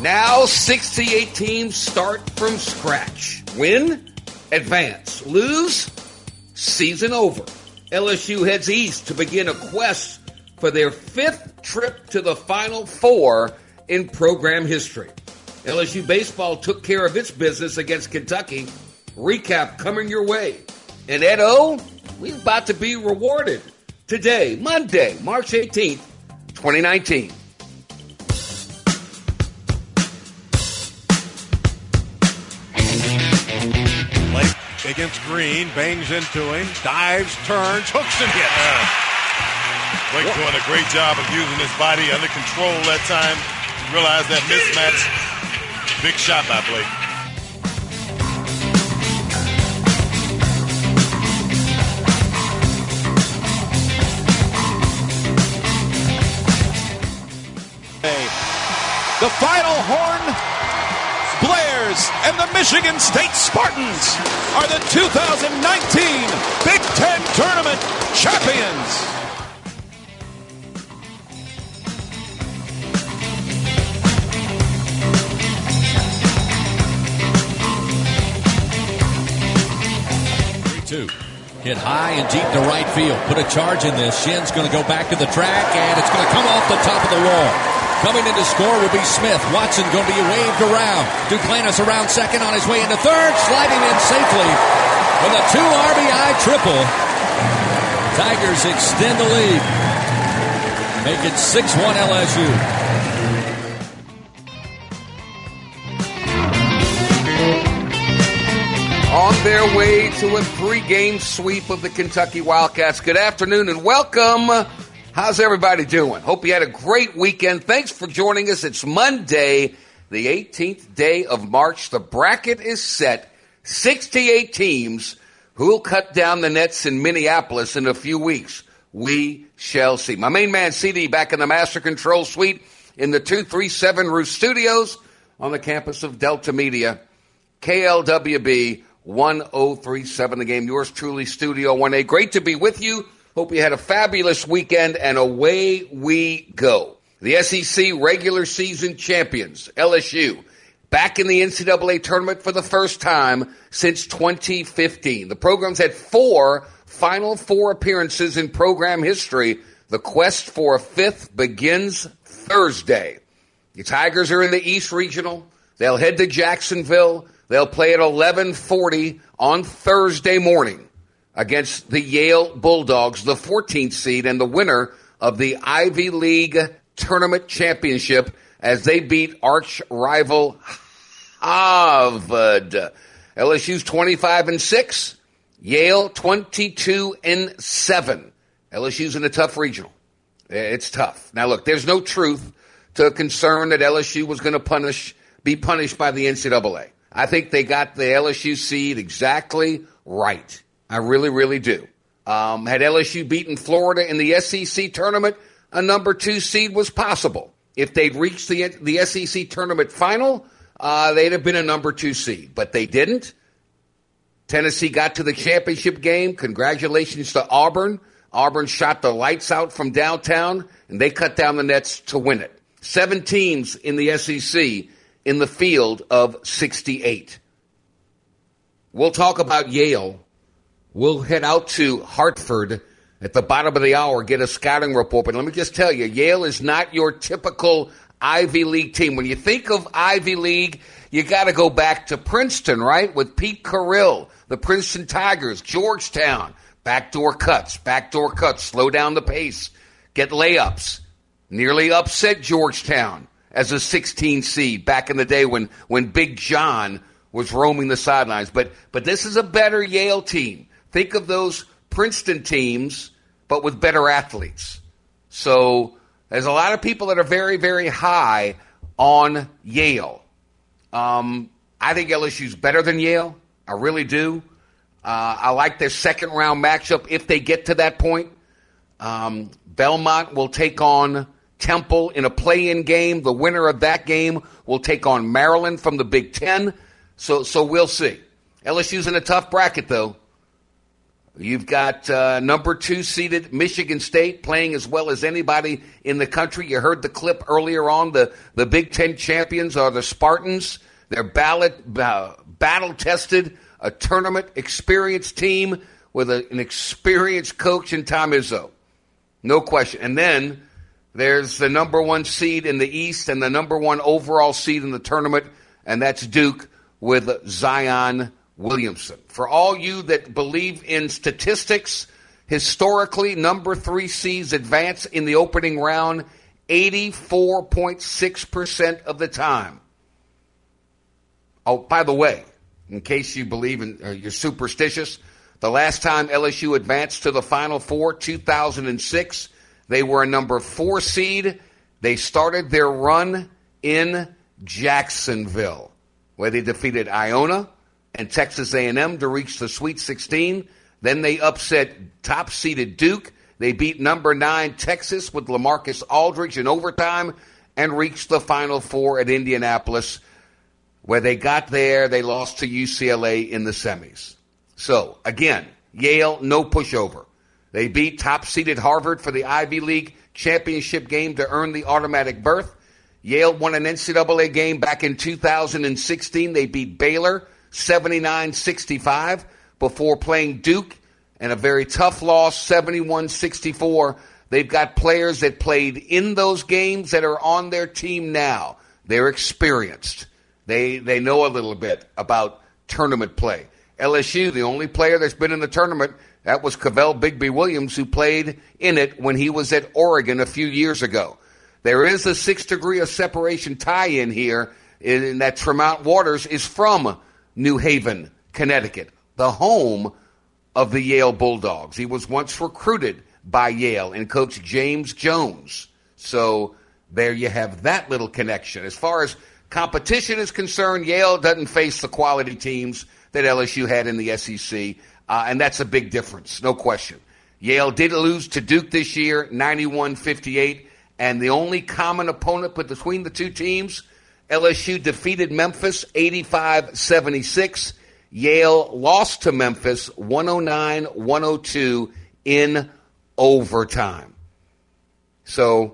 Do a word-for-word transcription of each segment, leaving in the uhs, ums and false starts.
Now sixty-eight teams start from scratch. Win, advance. Lose, season over. L S U heads east to begin a quest for their fifth trip to the Final Four in program history. L S U baseball took care of its business against Kentucky. Recap coming your way. And Ed O, we're about to be rewarded today, Monday, March eighteenth, twenty nineteen. Blake against Green, bangs into him, dives, turns, hooks and hits. Uh, Blake doing a great job of using his body under control that time. Realize that mismatch. Big shot by Blake. The final horn blares, and the Michigan State Spartans are the two thousand nineteen Big Ten Tournament champions. three two. Hit high and deep to right field. Put a charge in this. Shin's going to go back to the track, and it's going to come off the top of the wall. Coming in to score will be Smith. Watson going to be waved around. Duplanis around second on his way into third. Sliding in safely with a two R B I triple. Tigers extend the lead. Make it six one L S U. On their way to a three-game sweep of the Kentucky Wildcats. Good afternoon and welcome. How's everybody doing? Hope you had a great weekend. Thanks for joining us. It's Monday, the eighteenth day of March. The bracket is set. sixty-eight teams who will cut down the nets in Minneapolis in a few weeks. We shall see. My main man, C D, back in the Master Control Suite in the two thirty-seven Roof Studios on the campus of Delta Media. K L W B one oh three point seven The Game. Yours truly, Studio one A. Great to be with you. Hope you had a fabulous weekend, and away we go. The S E C regular season champions, L S U, back in the N C double A tournament for the first time since twenty fifteen. The program's had four Final Four appearances in program history. The quest for a fifth begins Thursday. The Tigers are in the East Regional. They'll head to Jacksonville. They'll play at eleven forty on Thursday morning against the Yale Bulldogs, the fourteenth seed, and the winner of the Ivy League Tournament Championship as they beat arch rival Harvard. L S U's twenty-five and six, Yale twenty-two and seven. L S U's in a tough regional. It's tough. Now look, there's no truth to a concern that L S U was going to punish, be punished by the N C double A. I think they got the L S U seed exactly right. I really, really do. Um, had L S U beaten Florida in the S E C tournament, a number two seed was possible. If they'd reached the the S E C tournament final, uh, they'd have been a number two seed. But they didn't. Tennessee got to the championship game. Congratulations to Auburn. Auburn shot the lights out from downtown, and they cut down the nets to win it. Seven teams in the S E C in the field of sixty-eight. We'll talk about Yale. We'll head out to Hartford at the bottom of the hour, get a scouting report. But let me just tell you, Yale is not your typical Ivy League team. When you think of Ivy League, you got to go back to Princeton, right? With Pete Carrill, the Princeton Tigers, Georgetown, backdoor cuts, backdoor cuts, slow down the pace, get layups. Nearly upset Georgetown as a sixteen seed back in the day when, when Big John was roaming the sidelines. But but this is a better Yale team. Think of those Princeton teams, but with better athletes. So there's a lot of people that are very, very high on Yale. Um, I think L S U's better than Yale. I really do. Uh, I like their second round matchup if they get to that point. Um, Belmont will take on Temple in a play-in game. The winner of that game will take on Maryland from the Big Ten. So, so we'll see. L S U's in a tough bracket, though. You've got uh, number two seeded Michigan State playing as well as anybody in the country. You heard the clip earlier on. The, the Big Ten champions are the Spartans. They're ballot, uh, battle-tested, a tournament experienced team with a, an experienced coach in Tom Izzo. No question. And then there's the number one seed in the East and the number one overall seed in the tournament, and that's Duke with Zion Williamson. For all you that believe in statistics, historically, number three seeds advance in the opening round eighty-four point six percent of the time. Oh, by the way, in case you believe in, uh, you're superstitious, the last time L S U advanced to the Final Four, two thousand six, they were a number four seed. They started their run in Jacksonville, where they defeated Iona and Texas A and M to reach the Sweet sixteen. Then they upset top-seeded Duke. They beat number nine Texas with LaMarcus Aldridge in overtime and reached the Final Four at Indianapolis, where they got there. They lost to U C L A in the semis. So, again, Yale, no pushover. They beat top-seeded Harvard for the Ivy League championship game to earn the automatic berth. Yale won an N C double A game back in two thousand sixteen. They beat Baylor seventy-nine sixty-five before playing Duke in a very tough loss, seventy-one sixty-four. They've got players that played in those games that are on their team now. They're experienced. They they know a little bit about tournament play. L S U, the only player that's been in the tournament, that was Cavell Bigby Williams, who played in it when he was at Oregon a few years ago. There is a six degree of separation tie-in here in that Tremont Waters is from New Haven, Connecticut, the home of the Yale Bulldogs. He was once recruited by Yale and Coach James Jones. So there you have that little connection. As far as competition is concerned, Yale doesn't face the quality teams that L S U had in the S E C, uh, and that's a big difference, no question. Yale did lose to Duke this year, ninety-one fifty-eight, and the only common opponent between the two teams, L S U defeated Memphis eighty-five seventy-six. Yale lost to Memphis one oh nine one oh two in overtime. So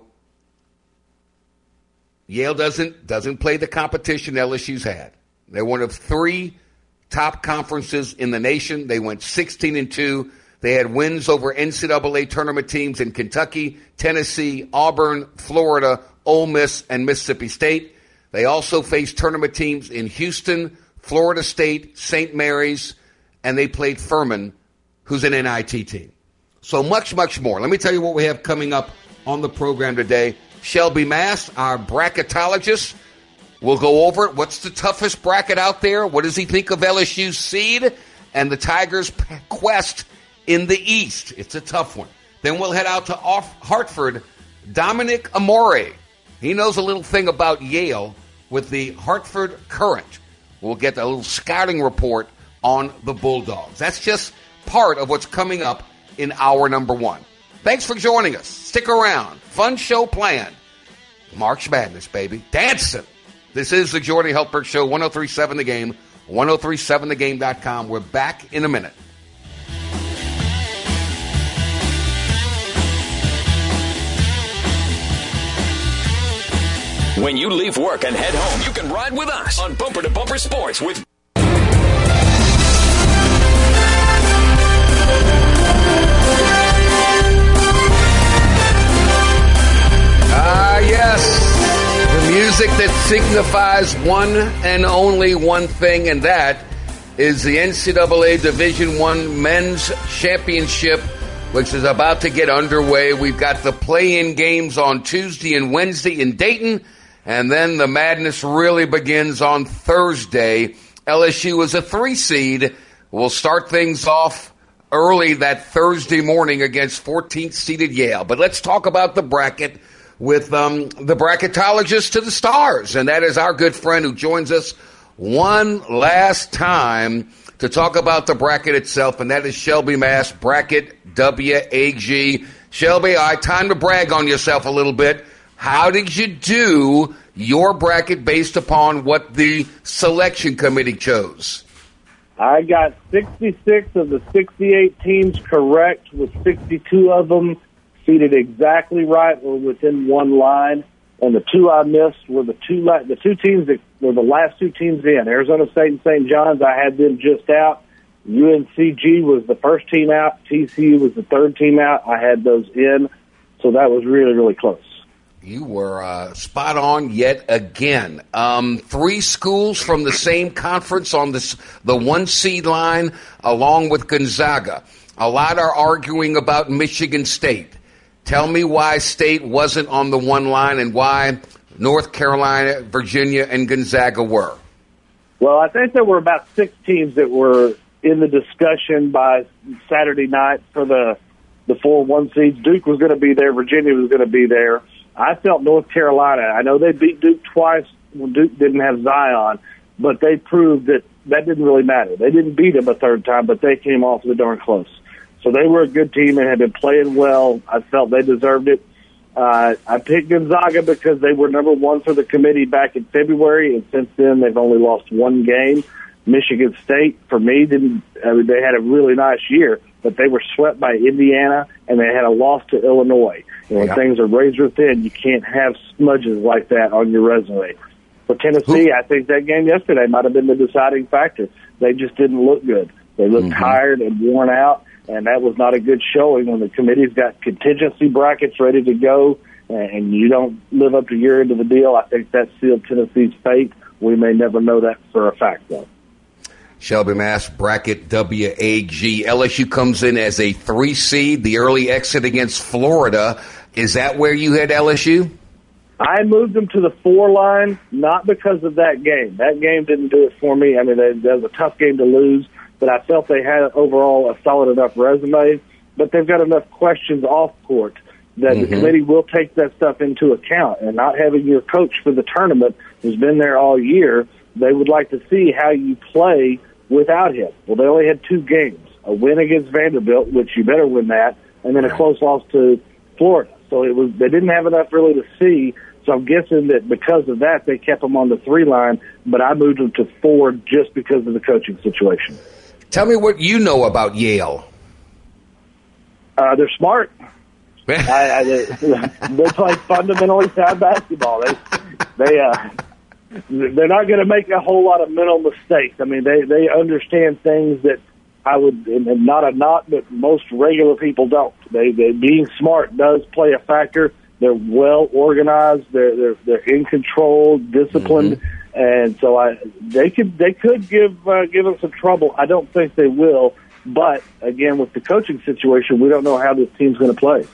Yale doesn't doesn't play the competition L S U's had. They're one of three top conferences in the nation. They went sixteen and two. They had wins over N C double A tournament teams in Kentucky, Tennessee, Auburn, Florida, Ole Miss, and Mississippi State. They also faced tournament teams in Houston, Florida State, Saint Mary's, and they played Furman, who's an N I T team. So much, much more. Let me tell you what we have coming up on the program today. Shelby Mast, our bracketologist, will go over it. What's the toughest bracket out there? What does he think of L S U's seed and the Tigers' quest in the East? It's a tough one. Then we'll head out to Hartford. Dominic Amore. He knows a little thing about Yale with the Hartford Courant. We'll get a little scouting report on the Bulldogs. That's just part of what's coming up in hour number one. Thanks for joining us. Stick around. Fun show planned. March Madness, baby. Dancing. This is the Jordy Hultberg Show, one oh three point seven The Game, one oh three point seven the game dot com. We're back in a minute. When you leave work and head home, you can ride with us on Bumper to Bumper Sports with... Ah, yes. The music that signifies one and only one thing, and that is the N C double A Division One Men's Championship, which is about to get underway. We've got the play-in games on Tuesday and Wednesday in Dayton, and then the madness really begins on Thursday. L S U is a three seed. We'll start things off early that Thursday morning against fourteenth seeded Yale. But let's talk about the bracket with um, the bracketologist to the stars, and that is our good friend who joins us one last time to talk about the bracket itself, and that is Shelby Mast, Bracket W A G. Shelby, all right, time to brag on yourself a little bit. How did you do your bracket based upon what the selection committee chose? I got sixty-six of the sixty-eight teams correct, with sixty-two of them seated exactly right or within one line. And the two I missed were the two la- the two teams that were the last two teams in. Arizona State and Saint John's, I had them just out. U N C G was the first team out. T C U was the third team out. I had those in. So that was really, really close. You were uh, spot on yet again. Um, three schools from the same conference on this, the one seed line, along with Gonzaga. A lot are arguing about Michigan State. Tell me why State wasn't on the one line and why North Carolina, Virginia, and Gonzaga were. Well, I think there were about six teams that were in the discussion by Saturday night for the, the four one seeds. Duke was going to be there. Virginia was going to be there. I felt North Carolina. I know they beat Duke twice when Duke didn't have Zion, but they proved that that didn't really matter. They didn't beat them a third time, but they came off the darn close. So they were a good team and had been playing well. I felt they deserved it. Uh, I picked Gonzaga because they were number one for the committee back in February, and since then they've only lost one game. Michigan State, for me, didn't. I mean, they had a really nice year, but they were swept by Indiana, and they had a loss to Illinois. And when yeah. things are razor thin, you can't have smudges like that on your resume. For Tennessee, I think that game yesterday might have been the deciding factor. They just didn't look good. They looked mm-hmm. tired and worn out, and that was not a good showing when the committee's got contingency brackets ready to go, and you don't live up to your end of the deal. I think that sealed Tennessee's fate. We may never know that for a fact, though. Shelby Mass, bracket W A G. L S U comes in as a three seed, the early exit against Florida. Is that where you had L S U? I moved them to the four line, not because of that game. That game didn't do it for me. I mean, that was a tough game to lose, but I felt they had overall a solid enough resume. But they've got enough questions off court that mm-hmm. the committee will take that stuff into account. And not having your coach for the tournament, who's been there all year, they would like to see how you play without him. Well, they only had two games, a win against Vanderbilt, which you better win that, and then a close loss to Florida. So it was they didn't have enough really to see. So I'm guessing that because of that, they kept them on the three line, but I moved them to four just because of the coaching situation. Tell me what you know about Yale. Uh, they're smart. I, I, they, they play fundamentally sound basketball. They, they, uh, they're not going to make a whole lot of mental mistakes. I mean, they, they understand things that I would, and not a not, but most regular people don't. They, they being smart does play a factor. They're well organized. They're they're they're in control, disciplined, mm-hmm. and so I they could they could give uh, give them some trouble. I don't think they will, but again, with the coaching situation, we don't know how this team's going to play.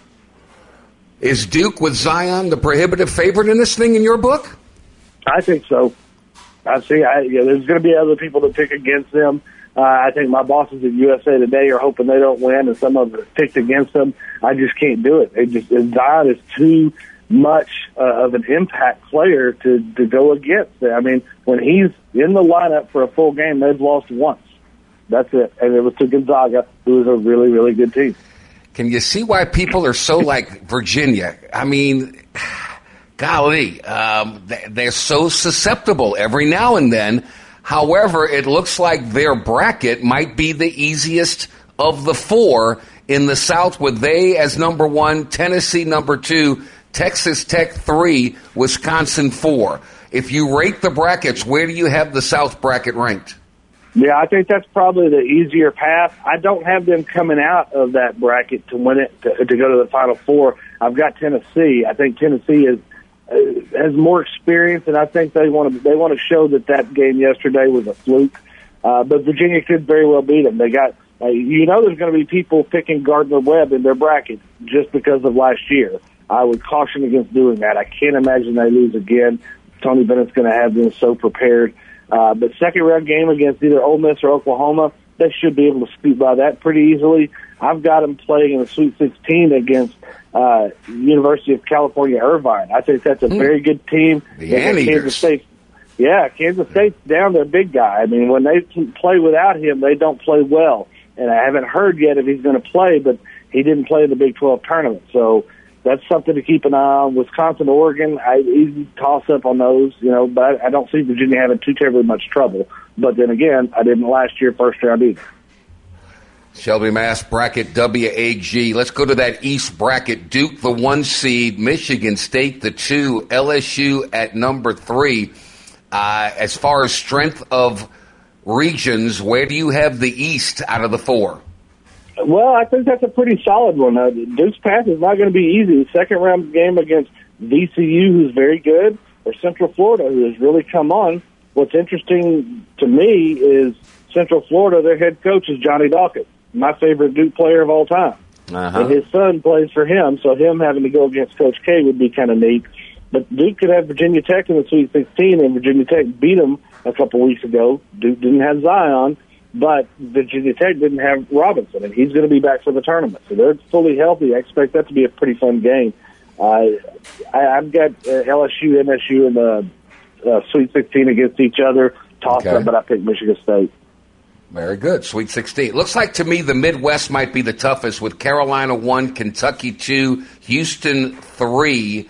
Is Duke with Zion the prohibitive favorite in this thing in your book? I think so. I see. I, yeah, there's going to be other people that pick against them. Uh, I think my bosses at U S A Today are hoping they don't win, and some of them picked against them. I just can't do it. They just Zion is too much uh, of an impact player to, to go against. I mean, when he's in the lineup for a full game, they've lost once. That's it. And it was to Gonzaga, who is a really, really good team. Can you see why people are so like Virginia? I mean, golly, um, they're so susceptible every now and then. However, it looks like their bracket might be the easiest of the four in the South, with they as number one, Tennessee number two, Texas Tech three, Wisconsin four. If you rate the brackets, where do you have the South bracket ranked? Yeah, I think that's probably the easier path. I don't have them coming out of that bracket to win it, to, to go to the Final Four. I've got Tennessee. I think Tennessee is uh, has more experience, and I think they want to they want to show that that game yesterday was a fluke. Uh, but Virginia could very well beat them. They got, uh, you know, there's going to be people picking Gardner-Webb in their bracket just because of last year. I would caution against doing that. I can't imagine they lose again. Tony Bennett's going to have them so prepared. Uh, but second round game against either Ole Miss or Oklahoma, they should be able to scoot by that pretty easily. I've got them playing in the Sweet sixteen against uh, University of California, Irvine. I think that's a mm. very good team. The Anteaters. Kansas State, yeah, Kansas State's down their big guy. I mean, when they play without him, they don't play well. And I haven't heard yet if he's going to play, but he didn't play in the Big twelve tournament. So that's something to keep an eye on. Wisconsin, Oregon, I easy toss up on those, you know, but I don't see Virginia having too terribly much trouble. But then again, I didn't last year first round either. Shelby Mass, bracket W A G. Let's go to that East bracket. Duke, the one seed, Michigan State, the two, L S U at number three. Uh, as far as strength of regions, where do you have the East out of the four? Well, I think that's a pretty solid one. Uh, Duke's path is not going to be easy. The second round game against V C U, who's very good, or Central Florida, who has really come on. What's interesting to me is Central Florida, their head coach is Johnny Dawkins, my favorite Duke player of all time. Uh-huh. And his son plays for him, so him having to go against Coach K would be kind of neat. But Duke could have Virginia Tech in the Sweet sixteen, and Virginia Tech beat them a couple weeks ago. Duke didn't have Zion, but Virginia Tech didn't have Robinson, and he's going to be back for the tournament. So they're fully healthy. I expect that to be a pretty fun game. Uh, I, I've got uh, L S U, M S U in the uh, Sweet sixteen against each other. Toss Okay. up, but I pick Michigan State. Very good. Sweet sixteen. Looks like to me the Midwest might be the toughest with Carolina one, Kentucky two, Houston three,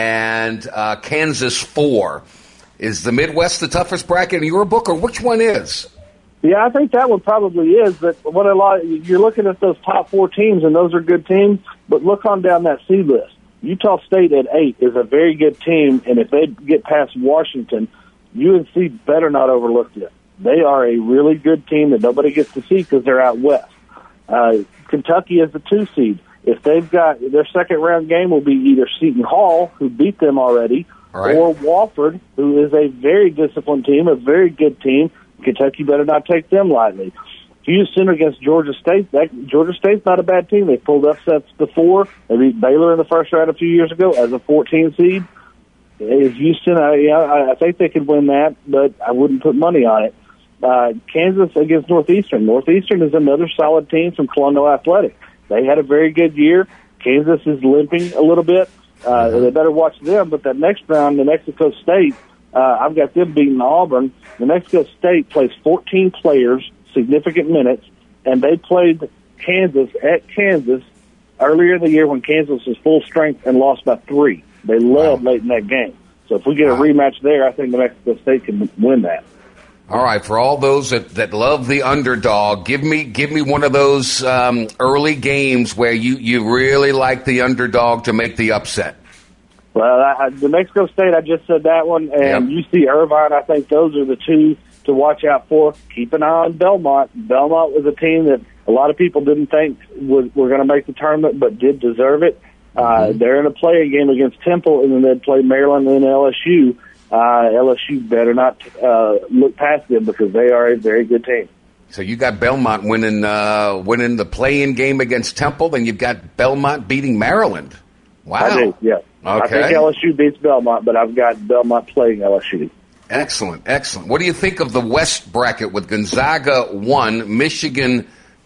and uh, Kansas four. Is the Midwest the toughest bracket in your book, or which one is? Yeah, I think that one probably is. But what a lot you're looking at those top four teams, and those are good teams. But look on down that seed list. Utah State at eight is a very good team, and if they get past Washington, U N C better not overlook them. They are a really good team that nobody gets to see because they're out west. Uh, Kentucky is the two seed. If they've got their second round game, will be either Seton Hall, who beat them already, right, or Wofford, who is a very disciplined team, a very good team. Kentucky better not take them lightly. Houston against Georgia State. That Georgia State's not a bad team. They pulled upsets before. They beat Baylor in the first round a few years ago as a fourteen seed. Is Houston? I, yeah, I think they could win that, but I wouldn't put money on it. Uh, Kansas against Northeastern. Northeastern is another solid team from Colonial Athletic. They had a very good year. Kansas is limping a little bit. Uh, they better watch them. But that next round, New Mexico State, uh, I've got them beating Auburn. New Mexico State plays fourteen players, significant minutes, and they played Kansas at Kansas earlier in the year when Kansas was full strength and lost by three. They led wow. late in that game. So if we get a rematch there, I think New Mexico State can win that. All right, for all those that, that love the underdog, give me give me one of those um, early games where you, you really like the underdog to make the upset. Well, I, New Mexico State, I just said that one, and yep. U C Irvine, I think those are the two to watch out for. Keep an eye on Belmont. Belmont was a team that a lot of people didn't think was, were going to make the tournament, but did deserve it. Uh, mm-hmm. They're in a play-in game against Temple, and then they'd play Maryland and L S U. Uh, L S U better not uh, look past them because they are a very good team. So you got Belmont winning uh, winning the play-in game against Temple, then you've got Belmont beating Maryland. Wow. I do, yeah. Okay. I think L S U beats Belmont, but I've got Belmont playing L S U. Excellent, excellent. What do you think of the West bracket with Gonzaga one, Michigan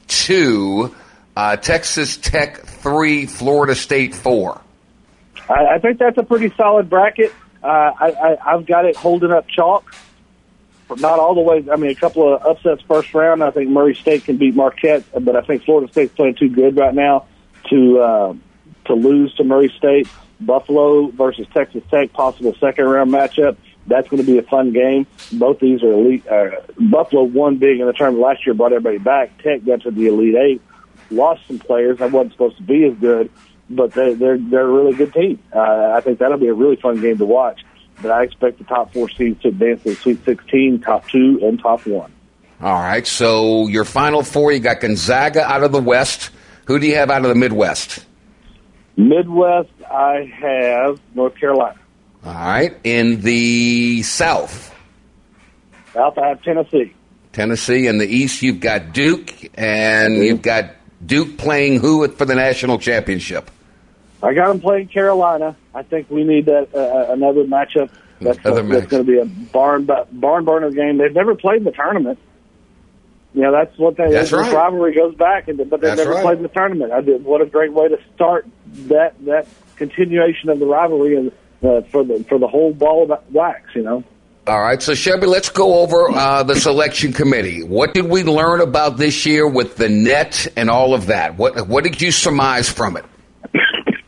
two, uh, Texas Tech three, Florida State four? I, I think that's a pretty solid bracket. Uh, I, I, I've got it holding up chalk. Not all the way. I mean, a couple of upsets first round. I think Murray State can beat Marquette, but I think Florida State's playing too good right now to uh, to lose to Murray State. Buffalo versus Texas Tech, possible second round matchup. That's going to be a fun game. Both these are elite. Uh, Buffalo won big in the tournament last year, brought everybody back. Tech got to the Elite Eight, lost some players that wasn't supposed to be as good, but they, they're they're a really good team. Uh, I think that'll be a really fun game to watch. But I expect the top four seeds to advance to the Sweet sixteen, top two, and top one. All right, so your final four, you got Gonzaga out of the West. Who do you have out of the Midwest? Midwest, I have North Carolina. All right, in the South? South, I have Tennessee. Tennessee. In the East, you've got Duke, and mm-hmm. you've got Duke playing who for the national championship? I got them playing Carolina. I think we need that uh, another matchup. That's, another a, match. that's going to be a barn barn burner game. They've never played in the tournament. You know, that's what they. That's this right. rivalry goes back, and but they've that's never right. played in the tournament. I did. What a great way to start that that continuation of the rivalry and uh, for the for the whole ball of wax. You know. All right, so Shelby, let's go over uh, the selection committee. What did we learn about this year with the net and all of that? What what did you surmise from it?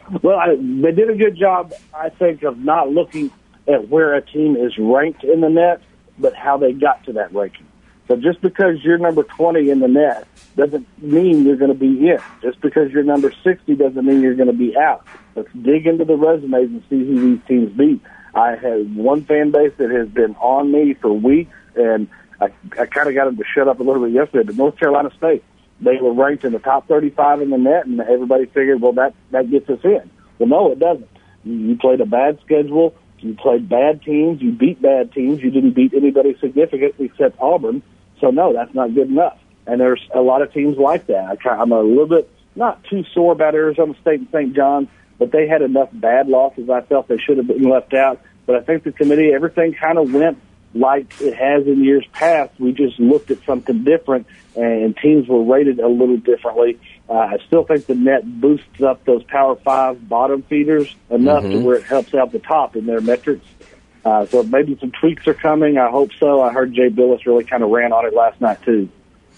Well, I, they did a good job, I think, of not looking at where a team is ranked in the net, but how they got to that ranking. So just because you're number twenty in the net doesn't mean you're going to be in. Just because you're number sixty doesn't mean you're going to be out. Let's dig into the resumes and see who these teams beat. I have one fan base that has been on me for weeks, and I, I kind of got them to shut up a little bit yesterday, but North Carolina State, they were ranked in the top thirty-five in the net, and everybody figured, well, that, that gets us in. Well, no, it doesn't. You, you played a bad schedule. You played bad teams. You beat bad teams. You didn't beat anybody significant except Auburn. So, no, that's not good enough. And there's a lot of teams like that. I try, I'm a little bit not too sore about Arizona State and Saint John's, but they had enough bad losses I felt they should have been left out. But I think the committee, everything kind of went like it has in years past. We just looked at something different, and teams were rated a little differently. Uh, I still think the net boosts up those Power Five bottom feeders enough mm-hmm. to where it helps out the top in their metrics. Uh, so maybe some tweaks are coming. I hope so. I heard Jay Billis really kind of ran on it last night, too.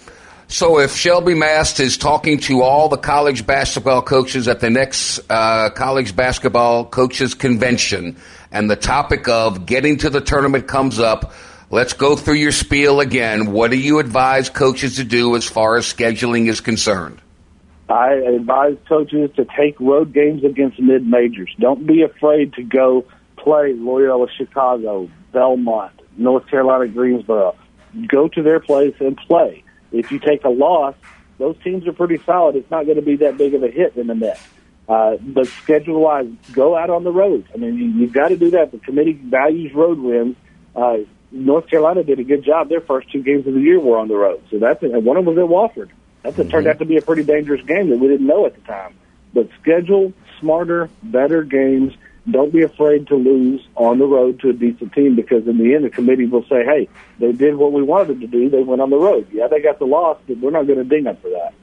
So if Shelby Mast is talking to all the college basketball coaches at the next uh, college basketball coaches convention and the topic of getting to the tournament comes up, let's go through your spiel again. What do you advise coaches to do as far as scheduling is concerned? I advise coaches to take road games against mid-majors. Don't be afraid to go play Loyola Chicago, Belmont, North Carolina Greensboro. Go to their place and play. If you take a loss, those teams are pretty solid. It's not going to be that big of a hit in the net. Uh, but schedule-wise, go out on the road. I mean, you, you've got to do that. The committee values road wins. Uh, North Carolina did a good job. Their first two games of the year were on the road. So that's and one of them was at Wofford. That mm-hmm. turned out to be a pretty dangerous game that we didn't know at the time. But schedule smarter, better games. Don't be afraid to lose on the road to a decent team, because in the end the committee will say, hey, they did what we wanted them to do. They went on the road. Yeah, they got the loss, but we're not going to ding them for that.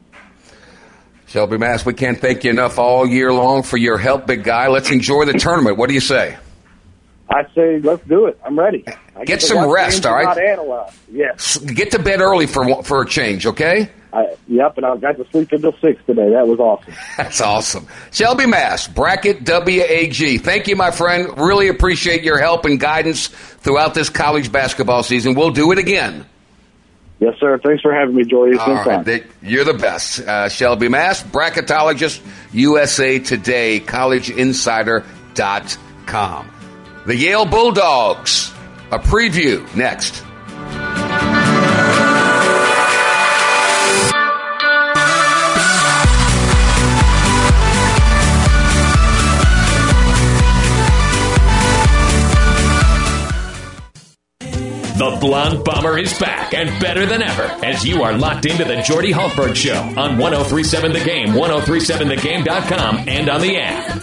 Shelby Mast, we can't thank you enough all year long for your help, big guy. Let's enjoy the tournament. What do you say? I say let's do it. I'm ready. I get, get some rest, all right? Not analyze. Yes. Get to bed early for for a change, okay? I, yep, and I got to sleep until six today. That was awesome. That's awesome. Shelby Mast, Bracket W A G. Thank you, my friend. Really appreciate your help and guidance throughout this college basketball season. We'll do it again. Yes, sir. Thanks for having me, Joy. It's been fun. Right. You're the best. Uh, Shelby Mast, bracketologist, U S A Today, college insider dot com. The Yale Bulldogs, a preview next. The Blonde Bomber is back and better than ever as you are locked into the Jordy Hultberg Show on ten thirty-seven The Game, ten thirty-seven the game dot com, and on the app.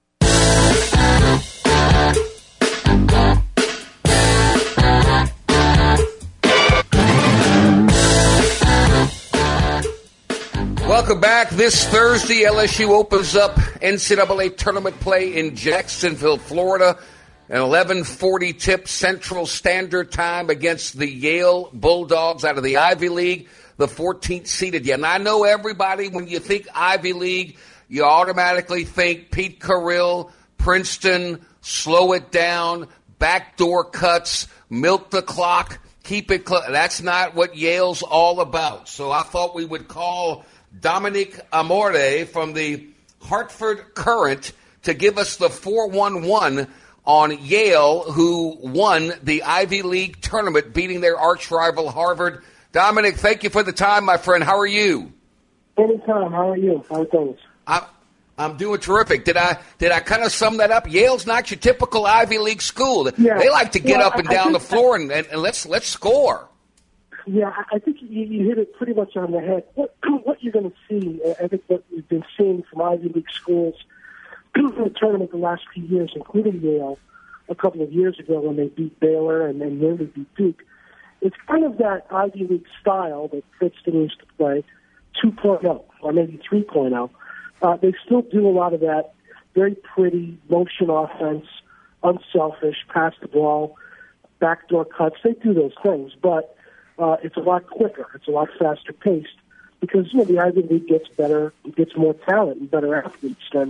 Welcome back. This Thursday, L S U opens up N C double A tournament play in Jacksonville, Florida. An eleven forty tip Central Standard Time against the Yale Bulldogs out of the Ivy League, the fourteenth seeded. Yeah, and I know everybody, when you think Ivy League, you automatically think Pete Carrill, Princeton, slow it down, backdoor cuts, milk the clock, keep it close. That's not what Yale's all about. So I thought we would call Dominic Amore from the Hartford Courant to give us the four one one on Yale, who won the Ivy League tournament, beating their arch rival Harvard. Dominic, thank you for the time, my friend. How are you? Anytime. How are you? How are things? I'm, I'm doing terrific. Did I did I kind of sum that up? Yale's not your typical Ivy League school. Yeah. They like to get well, up and I, down I the floor and, and, and let's let's score. Yeah, I think you, you hit it pretty much on the head. What, what you're going to see, I think what we've been seeing from Ivy League schools in the tournament the last few years, including Yale, a couple of years ago when they beat Baylor and then nearly beat Duke, it's kind of that Ivy League style that Princeton used to play, two point oh, or maybe three point oh. Uh, they still do a lot of that very pretty motion offense, unselfish, pass the ball, backdoor cuts. They do those things, but uh, it's a lot quicker. It's a lot faster paced because, you know, the Ivy League gets better, it gets more talent and better athletes than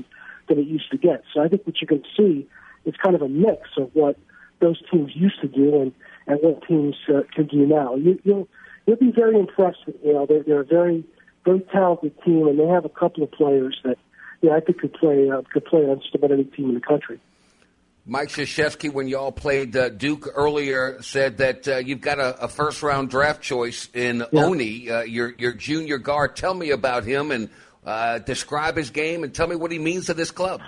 than it used to get. So I think what you're going to see is kind of a mix of what those teams used to do and, and what teams uh, can do now. You, you'll you'll be very impressed with Yale. They're, they're a very very talented team, and they have a couple of players that yeah I think could play uh, could play on just about any team in the country. Mike Krzyzewski, when y'all played uh, Duke earlier, said that uh, you've got a, a first-round draft choice in Yeah. Oni, uh, your your junior guard. Tell me about him and uh, describe his game and tell me what he means to this club.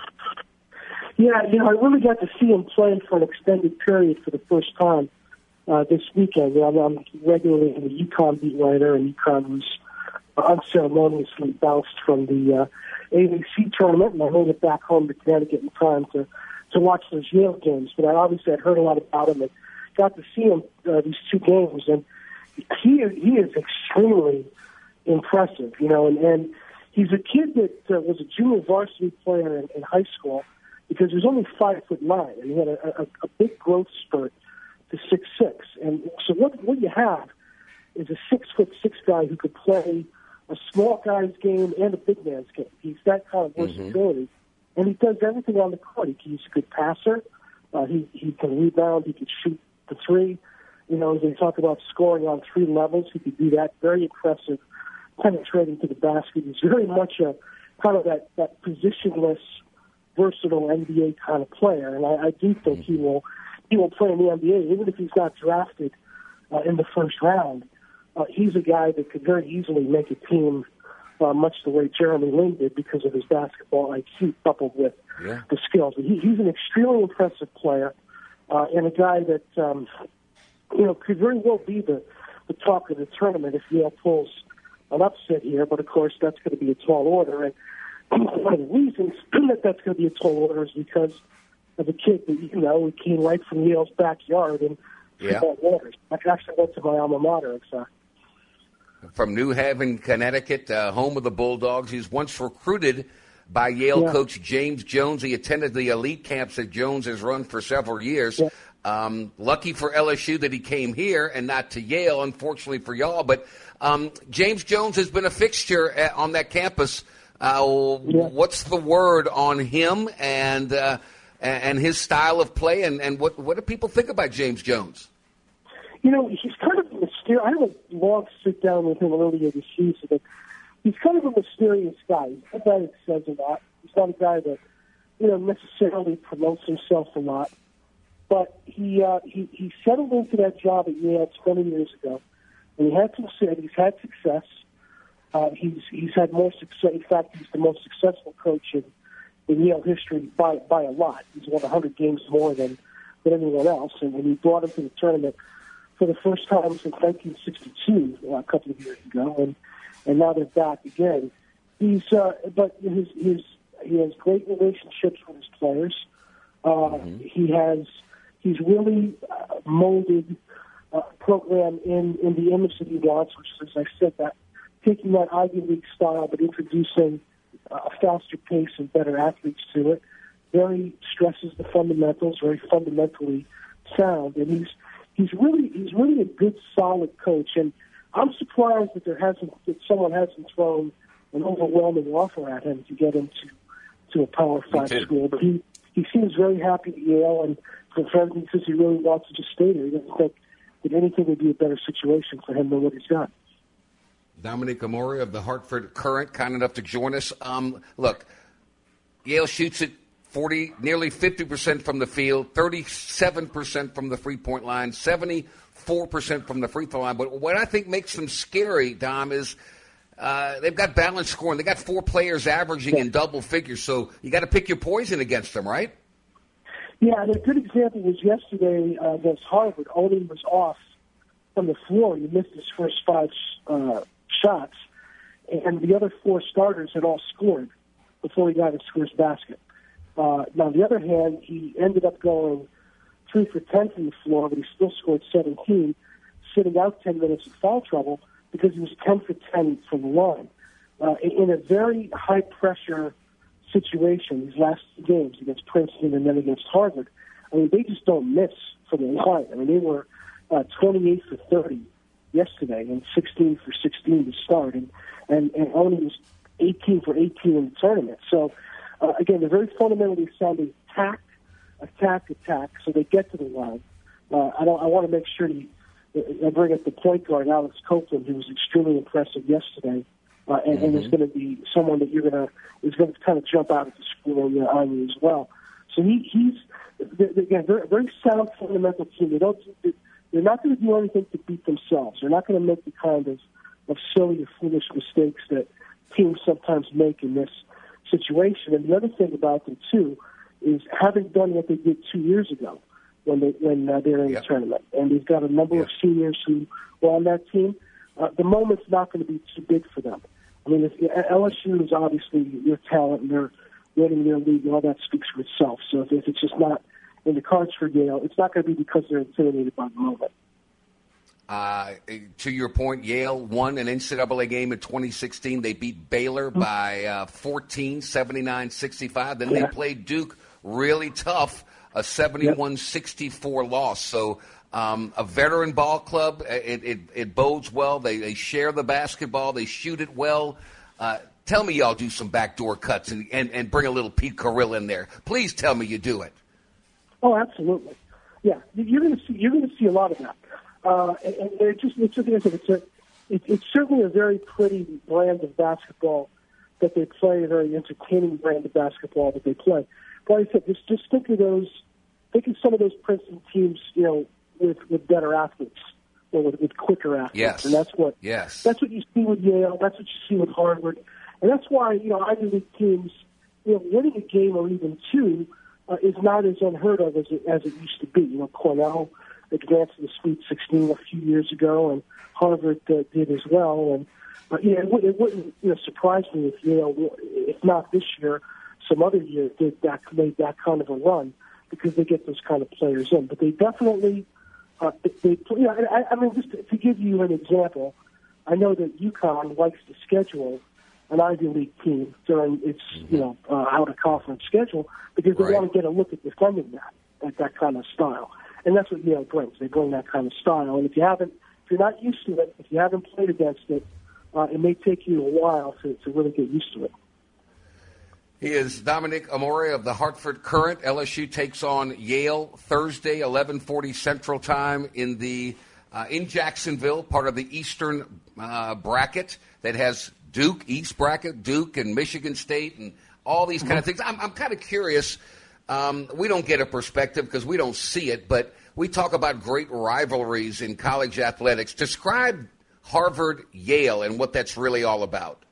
Yeah, you know, I really got to see him play for an extended period for the first time uh, this weekend. I'm, I'm regularly in the UConn beat writer, and UConn was unceremoniously bounced from the uh, A A C tournament, and I made it back home to Connecticut in time to, to watch those Yale games. But I obviously had heard a lot about him and got to see him uh, these two games, and he he is extremely impressive, you know, and, and he's a kid that uh, was a junior varsity player in, in high school, because he was only five foot nine, and he had a, a, a big growth spurt to six six. And so what what you have is a six foot six guy who could play a small guy's game and a big man's game. He's that kind of versatility, mm-hmm. and he does everything on the court. He, he's a good passer. Uh, he he can rebound. He can shoot the three. You know, they talk about scoring on three levels. He could do that. Very impressive, penetrating to the basket. He's very much a kind of that that positionless, versatile N B A kind of player, and I, I do think he will he will play in the N B A even if he's not drafted uh, in the first round. Uh, he's a guy that could very easily make a team, uh, much the way Jeremy Lin did, because of his basketball I Q coupled with yeah. the skills. But he, he's an extremely impressive player, uh, and a guy that um, you know could very well be the the talk of the tournament if Yale pulls an upset here. But of course, that's going to be a tall order, and one of the reasons that that's going to be a tall order is because of a kid that, you know, who came right from Yale's backyard and yeah. waters. I actually went to my alma mater, in fact. From New Haven, Connecticut, uh, home of the Bulldogs. He was once recruited by Yale yeah. coach James Jones. He attended the elite camps that Jones has run for several years. Yeah. Um, lucky for L S U that he came here and not to Yale, unfortunately for y'all. But um, James Jones has been a fixture at, on that campus. Uh, yeah. What's the word on him and uh, and his style of play, and, and what what do people think about James Jones? You know, he's kind of a mysterious. I had a long sit down with him earlier this season, but he's kind of a mysterious guy. He's not a guy that says a lot. He's not a guy that, you know, necessarily promotes himself a lot. But he uh, he he settled into that job at Yale twenty years ago, and he had some. He's had success. Uh, he's he's had more success. In fact, he's the most successful coach in, in Yale history by by a lot. He's won one hundred games more than, than anyone else, and, and he brought him to the tournament for the first time since nineteen sixty-two, uh, a couple of years ago, and and now they're back again. He's uh, but his his he has great relationships with his players. Uh, mm-hmm. He has he's really uh, molded a program in in the image that he wants, which is, as I said, that. Taking that Ivy League style, but introducing a faster pace and better athletes to it. Very stresses the fundamentals, very fundamentally sound, and he's he's really he's really a good, solid coach. And I'm surprised that there hasn't that someone hasn't thrown an overwhelming offer at him to get him to to a Power Five school. But he he seems very happy at Yale, and for friends, he says he really wants to just stay there. He doesn't think that anything would be a better situation for him than what he's got. Dominic Amore of the Hartford Courant, kind enough to join us. Um, look, Yale shoots it forty, nearly fifty percent from the field, thirty-seven percent from the three-point line, seventy-four percent from the free throw line. But what I think makes them scary, Dom, is uh, they've got balanced scoring. They got four players averaging in double figures, so you got to pick your poison against them, right? Yeah, and a good example was yesterday uh, against Harvard. Odin was off from the floor. He missed his first five uh shots, and the other four starters had all scored before he got his first basket. Uh, now, on the other hand, he ended up going three for ten from the floor, but he still scored seventeen, sitting out ten minutes of foul trouble because he was ten for ten from the line. Uh, in a very high-pressure situation, these last two games against Princeton and then against Harvard, I mean, they just don't miss from the line. I mean, they were uh, twenty-eight for thirty yesterday and sixteen for sixteen to start, and and, and only was eighteen for eighteen in the tournament. So Uh, again, they're very fundamentally sounding attack, attack, attack, so they get to the line. Uh, I, don't, I want to make sure to I bring up the point guard, Alex Copeland, who was extremely impressive yesterday, uh, and, mm-hmm. and is going to be someone that you're going to is going to kind of jump out at the school on you, on you as well. So he, he's again very, very sound fundamental team. They don't they're not going to do anything to beat themselves. They're not going to make the kind of, of silly or foolish mistakes that teams sometimes make in this situation. And the other thing about them too is having done what they did two years ago when they when uh, they're in yep. the tournament, and they've got a number yep. of seniors who were on that team. Uh, the moment's not going to be too big for them. I mean, if, L S U is obviously your talent, and they're winning their league, and all that speaks for itself. So if, if it's just not in the cards for Yale, it's not going to be because they're intimidated by the moment. Uh, to your point, Yale won an N C double A game in twenty sixteen. They beat Baylor mm-hmm. by uh, fourteen, seventy-nine sixty-five. Then yeah. they played Duke really tough, a seventy-one sixty-four yep. loss. So um, a veteran ball club, it, it, it bodes well. They, they share the basketball. They shoot it well. Uh, tell me y'all do some backdoor cuts and, and, and bring a little Pete Carril in there. Please tell me you do it. Oh, absolutely. Yeah, you're going to see you're going to see a lot of that. Uh, and, and they're just it's a, it's a it, it's certainly a very pretty brand of basketball that they play, a very entertaining brand of basketball that they play. But like I said, just just think of those, think of some of those Princeton teams, you know, with, with better athletes, or with, with quicker athletes, yes. and that's what yes. that's what you see with Yale. That's what you see with Harvard, and that's why you know Ivy League teams, you know, winning a game or even two uh, is not as unheard of as it, as it used to be. You know, Cornell advanced to the Sweet sixteen a few years ago, and Harvard uh, did as well. And uh, yeah, it, w- it wouldn't you know surprise me if Yale, if not this year, some other year did that made that kind of a run because they get those kind of players in. But they definitely, uh, they, they you know, I, I mean, just to, to give you an example, I know that UConn likes to schedule an Ivy League team during its mm-hmm. you know uh, out of conference schedule because they right. want to get a look at defending that at that kind of style. And that's what Yale brings. They bring that kind of style. And if you haven't, if you're not used to it, if you haven't played against it, uh, it may take you a while to, to really get used to it. He is Dominic Amore of the Hartford Courant. L S U takes on Yale Thursday, eleven forty Central Time in the uh, in Jacksonville, part of the Eastern uh, bracket that has Duke, East bracket, Duke and Michigan State and all these kind of things. I'm, I'm kind of curious. Um, we don't get a perspective because we don't see it, but we talk about great rivalries in college athletics. Describe Harvard-Yale and what that's really all about.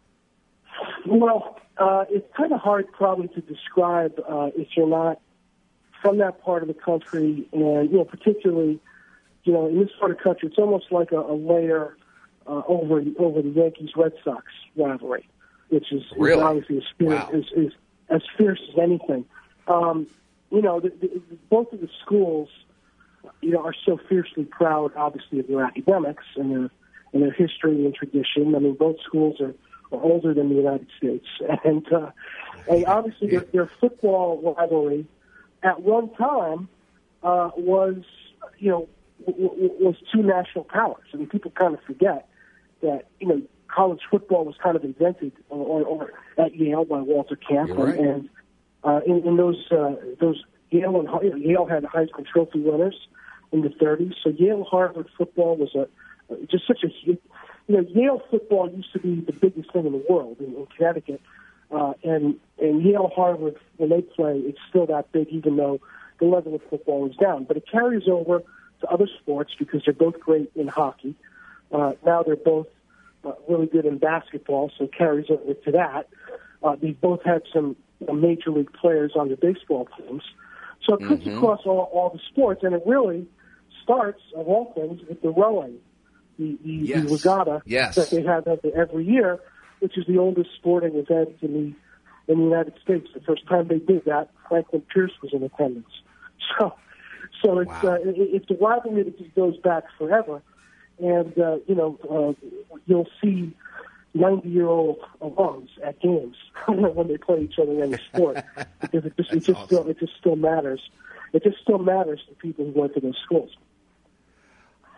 Well, uh, it's kind of hard probably to describe uh, if you're not from that part of the country, and you know, particularly, you know, in this part of the country, it's almost like a, a layer uh, over over the Yankees-Red Sox rivalry, which is, really? is obviously as fierce, wow. is, is as fierce as anything. Um, you know, the, the, both of the schools, you know, are so fiercely proud, obviously, of their academics and their and their history and tradition. I mean, both schools are, are older than the United States, and uh, and obviously their, their football rivalry at one time uh, was, you know, w- w- was two national powers. I mean, people kind of forget that, you know, college football was kind of invented or, or, or at Yale by Walter Camp, right. and, and Uh, in, in those uh, those Yale and Yale had Heisman Trophy winners in the thirties. So Yale Harvard football was a just such a you know Yale football used to be the biggest thing in the world in, in Connecticut, uh, and and Yale Harvard when they play it's still that big even though the level of football is down. But it carries over to other sports because they're both great in hockey. Uh, now they're both uh, really good in basketball, so it carries over to that. Uh, they've both had some major league players on the baseball teams. So it cuts mm-hmm. across all, all the sports, and it really starts, of all things, with the rowing, the, the, yes. the regatta yes. that they have every year, which is the oldest sporting event in the in the United States. The first time they did that, Franklin Pierce was in attendance. So, so it's wow. uh, it, it's a rivalry that just goes back forever, and uh, you know uh, you'll see ninety-year-old alums at games when they play each other in the sport because it just it just awesome. still it just still matters. It just still matters to people who went to those schools.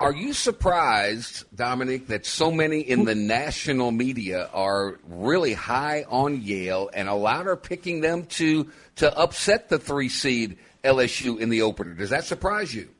Are you surprised, Dominic, that so many in the national media are really high on Yale and a lot are picking them to to upset the three seed L S U in the opener? Does that surprise you?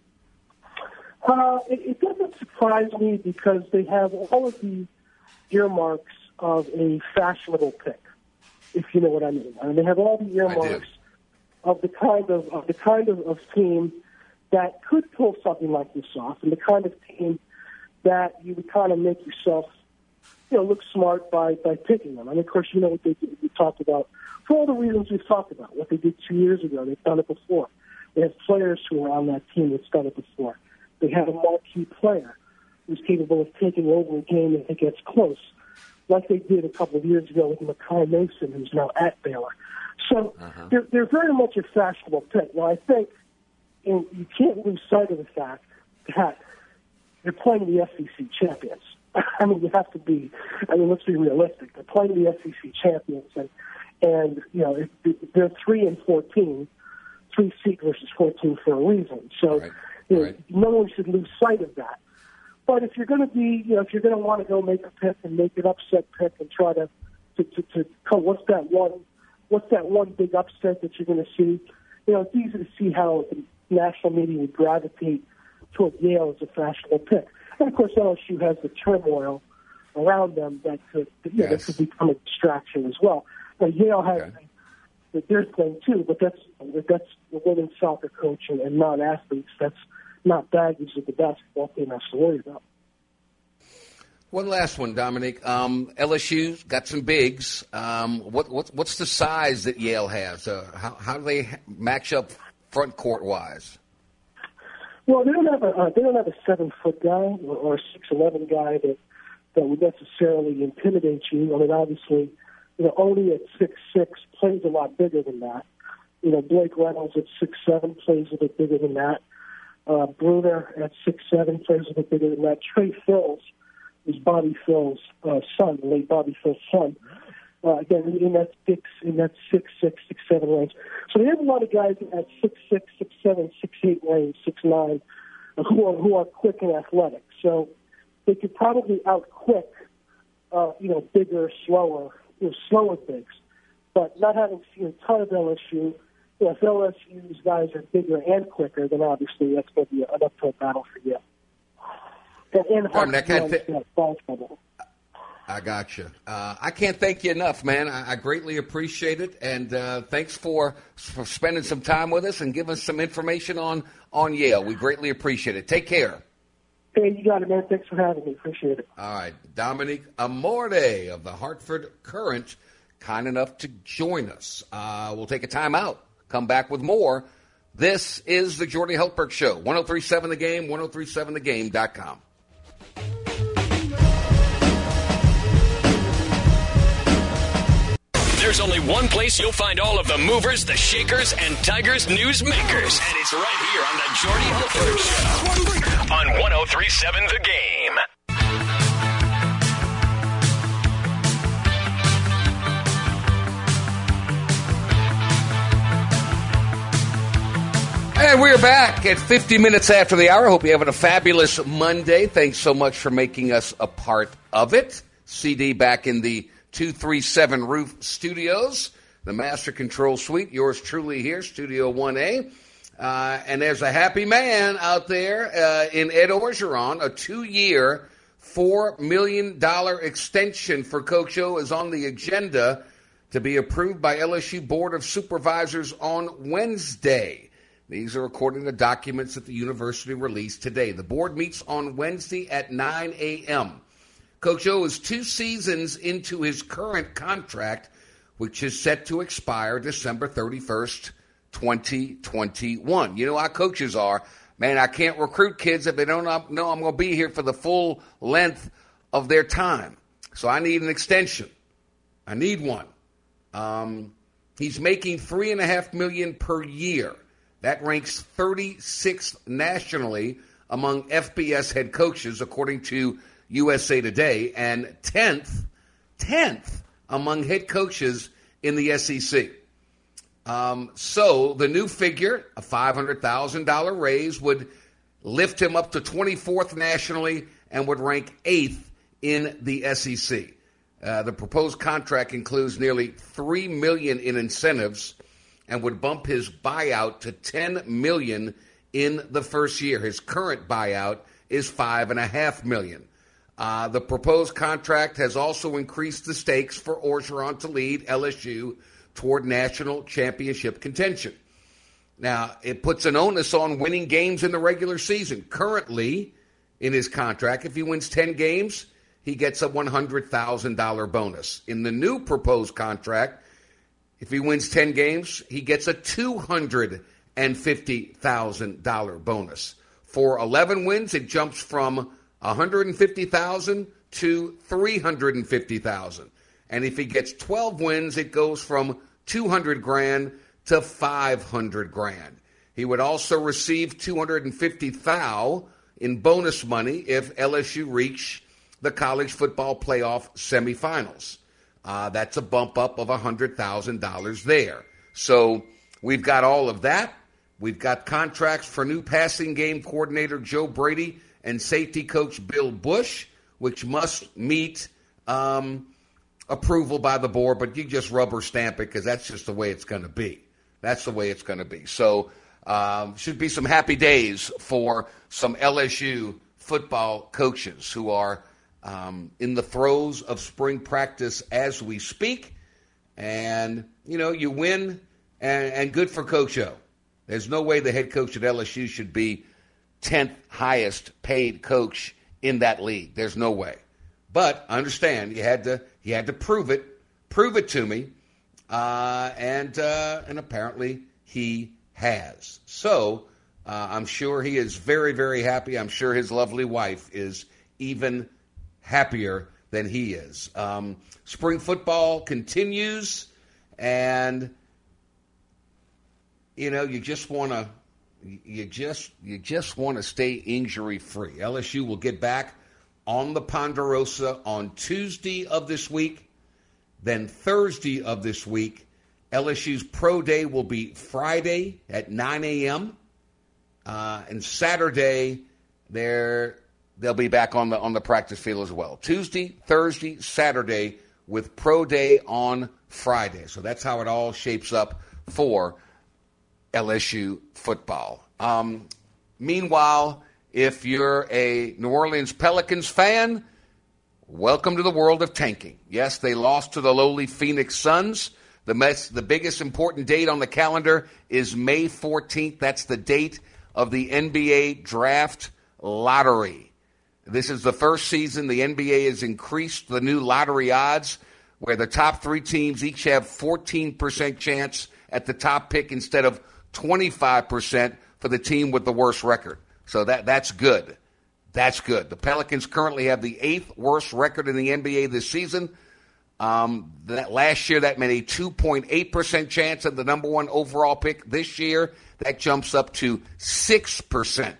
Uh, it, it doesn't surprise me because they have all of the earmarks of a fashionable pick, if you know what I mean. I mean, they have all the earmarks of the kind of of the kind of, of team that could pull something like this off, and the kind of team that you would kind of make yourself, you know, look smart by, by picking them. I mean, of course, you know what they did. We talked about, for all the reasons we've talked about, what they did two years ago. They've done it before. They have players who are on that team that's done it before. They have a marquee player who's capable of taking over a game if it gets close, like they did a couple of years ago with Makai Mason, who's now at Baylor. So uh-huh. they're, they're very much a fashionable pick. Now, I think and you can't lose sight of the fact that you're playing the S E C champions. I mean, you have to be, I mean, let's be realistic. They're playing the S E C champions, and, and you know, it, they're three and fourteen, three seed versus fourteen for a reason. So, right. you know, right. no one should lose sight of that. But if you're going to be, you know, if you're going to want to go make a pick and make an upset pick and try to, to, to, to come, what's that one, what's that one big upset that you're going to see? You know, it's easy to see how the national media would gravitate toward Yale as a fashionable pick. And, of course, L S U has the turmoil around them that could, you know, yes. that could become a distraction as well. Now, Yale has okay. the, their thing, too, but that's that's the women's soccer coach and, and non-athletes. That's not baggage that the basketball team has to worry about. One last one, Dominic. Um, L S U's got some bigs. Um, what, what, what's the size that Yale has? Uh, how, how do they match up front court wise? Well, they don't have a uh, they don't have a seven foot guy or, or a six eleven guy that that would necessarily intimidate you. I mean, obviously, you know, Oni at six six plays a lot bigger than that. You know, Blake Reynolds at six seven plays a bit bigger than that. Uh, Bruner at six seven plays a bit bigger than that. Trey Phills is Bobby Phil's uh, son, the late Bobby Phil's son. Uh, again, in that six, in that six six, six seven range. So they have a lot of guys in that six six, six seven, six eight range, six nine, uh, who are who are quick and athletic. So they could probably out quick, uh, you know, bigger, slower, you know, slower bigs. But not having seen a ton of L S U, you know, if L S U's guys are bigger and quicker, then obviously that's going to be an uphill battle for you. And, and hard to th- I got you. Uh, I can't thank you enough, man. I, I greatly appreciate it, and uh, thanks for for spending some time with us and giving us some information on, on Yale. We greatly appreciate it. Take care. Hey, you got it, man. Thanks for having me. Appreciate it. All right. Dominic Amorde of the Hartford Courant, kind enough to join us. Uh, we'll take a time out. Come back with more. This is the Jordy Hultberg Show. ten thirty-seven The Game, ten thirty-seven the game dot com. There's only one place you'll find all of the movers, the shakers, and Tigers news makers. And it's right here on the Jordy Hultberg Show on ten thirty-seven The Game. And we're back at fifty minutes after the hour. Hope you're having a fabulous Monday. Thanks so much for making us a part of it. C D back in the two thirty-seven Roof Studios, the Master Control Suite. Yours truly here, Studio one A. Uh, and there's a happy man out there uh, in Ed Orgeron. A two-year, four million dollars extension for Coach O is on the agenda to be approved by L S U Board of Supervisors on Wednesday. These are according to documents that the university released today. The board meets on Wednesday at nine a.m. Coach O is two seasons into his current contract, which is set to expire December thirty-first, twenty twenty-one. You know how coaches are. Man, I can't recruit kids if they don't know I'm going to be here for the full length of their time. So I need an extension. I need one. Um, he's making three point five million dollars per year. That ranks thirty-sixth nationally among F B S head coaches, according to U S A Today, and tenth, tenth among head coaches in the S E C. Um, so the new figure, a five hundred thousand dollars raise, would lift him up to twenty-fourth nationally, and would rank eighth in the S E C. Uh, the proposed contract includes nearly three million dollars in incentives and would bump his buyout to ten million dollars in the first year. His current buyout is five point five million dollars. Uh, the proposed contract has also increased the stakes for Orgeron to lead L S U toward national championship contention. Now, it puts an onus on winning games in the regular season. Currently, in his contract, if he wins ten games, he gets a one hundred thousand dollars bonus. In the new proposed contract, if he wins ten games, he gets a two hundred fifty thousand dollars bonus. For eleven wins, it jumps from one hundred fifty thousand dollars to three hundred fifty thousand dollars. And if he gets twelve wins, it goes from two hundred grand to five hundred grand. He would also receive two hundred fifty thousand dollars in bonus money if L S U reach the college football playoff semifinals. Uh, that's a bump up of one hundred thousand dollars there. So we've got all of that. We've got contracts for new passing game coordinator Joe Brady and safety coach Bill Bush, which must meet um, approval by the board, but you just rubber stamp it because that's just the way it's going to be. That's the way it's going to be. So um, should be some happy days for some L S U football coaches who are um, in the throes of spring practice as we speak. And, you know, you win, and, and good for Coach O. There's no way the head coach at L S U should be tenth highest paid coach in that league. There's no way. But I understand you had to you had to prove it, prove it to me, uh, and uh, and apparently he has. So uh, I'm sure he is very, very happy. I'm sure his lovely wife is even happier than he is. Um, spring football continues, and you know you just want to you just you just want to stay injury free. L S U will get back on the Ponderosa on Tuesday of this week. Then Thursday of this week, L S U's pro day will be Friday at nine a.m. Uh, and Saturday, they're, they'll be back on the on the practice field as well. Tuesday, Thursday, Saturday, with pro day on Friday. So that's how it all shapes up for L S U football. Um, meanwhile, if you're a New Orleans Pelicans fan, welcome to the world of tanking. Yes, they lost to the lowly Phoenix Suns. The, mess, the biggest important date on the calendar is May fourteenth. That's the date of the N B A draft lottery. This is the first season the N B A has increased the new lottery odds, where the top three teams each have fourteen percent chance at the top pick instead of twenty-five percent for the team with the worst record. So that that's good. That's good. The Pelicans currently have the eighth worst record in the N B A this season. Um, that last year, that meant a two point eight percent chance of the number one overall pick. This year, that jumps up to six percent.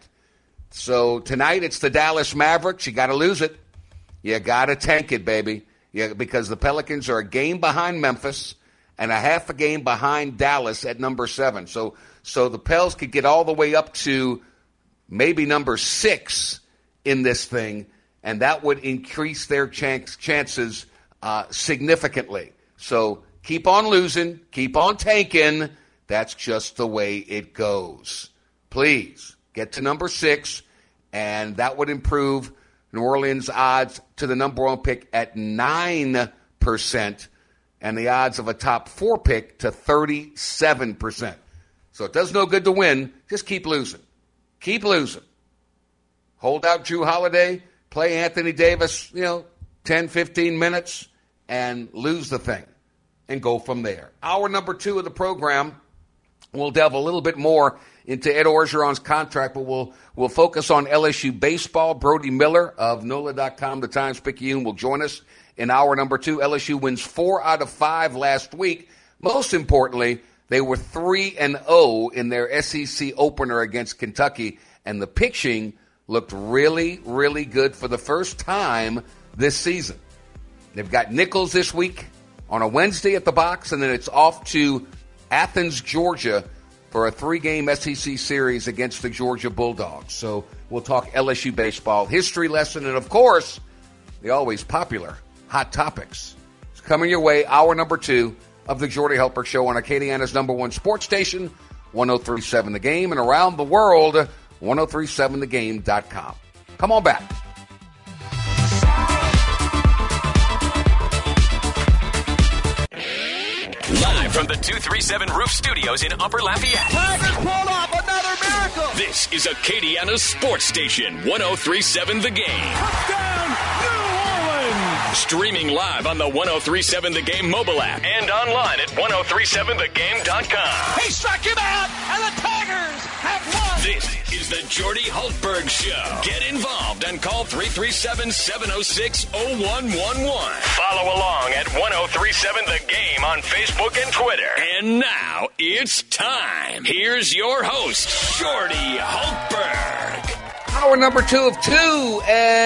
So tonight, it's the Dallas Mavericks. You got to lose it. You got to tank it, baby. Yeah, because the Pelicans are a game behind Memphis and a half a game behind Dallas at number seven. So, so the Pels could get all the way up to maybe number six in this thing, and that would increase their chance, chances uh, significantly. So keep on losing, keep on tanking. That's just the way it goes. Please get to number six, and that would improve New Orleans' odds to the number one pick at nine percent and the odds of a top four pick to thirty-seven percent. So it does no good to win. Just keep losing. Keep losing. Hold out Jrue Holiday, play Anthony Davis, you know, ten, fifteen minutes, and lose the thing and go from there. Hour number two of the program, we'll delve a little bit more into Ed Orgeron's contract, but we'll we'll focus on L S U baseball. Brody Miller of N O L A dot com, the Times-Picayune, will join us in hour number two. L S U wins four out of five last week. Most importantly, they were three and oh in their S E C opener against Kentucky, and the pitching looked really, really good for the first time this season. They've got Nichols this week on a Wednesday at the box, and then it's off to Athens, Georgia for a three-game S E C series against the Georgia Bulldogs. So we'll talk L S U baseball, history lesson, and, of course, the always popular Hot Topics. It's coming your way, hour number two of the Jordy Hultberg Show on Acadiana's number one sports station, one oh three point seven The Game, and around the world, ten thirty-seven the game dot com. Come on back. Live from the two thirty-seven Roof Studios in Upper Lafayette. Tigers pulled off another miracle. This is Acadiana's sports station, ten thirty-seven The Game. Touchdown, New Orleans. Streaming live on the ten thirty-seven The Game mobile app and online at ten thirty-seven the game dot com. He struck him out, and the Tigers have won. This is the Jordy Hultberg Show. Get involved and call three three seven, seven oh six, oh one one one. Follow along at ten thirty-seven The Game on Facebook and Twitter. And now it's time. Here's your host, Jordy Hultberg. Hour number two of two,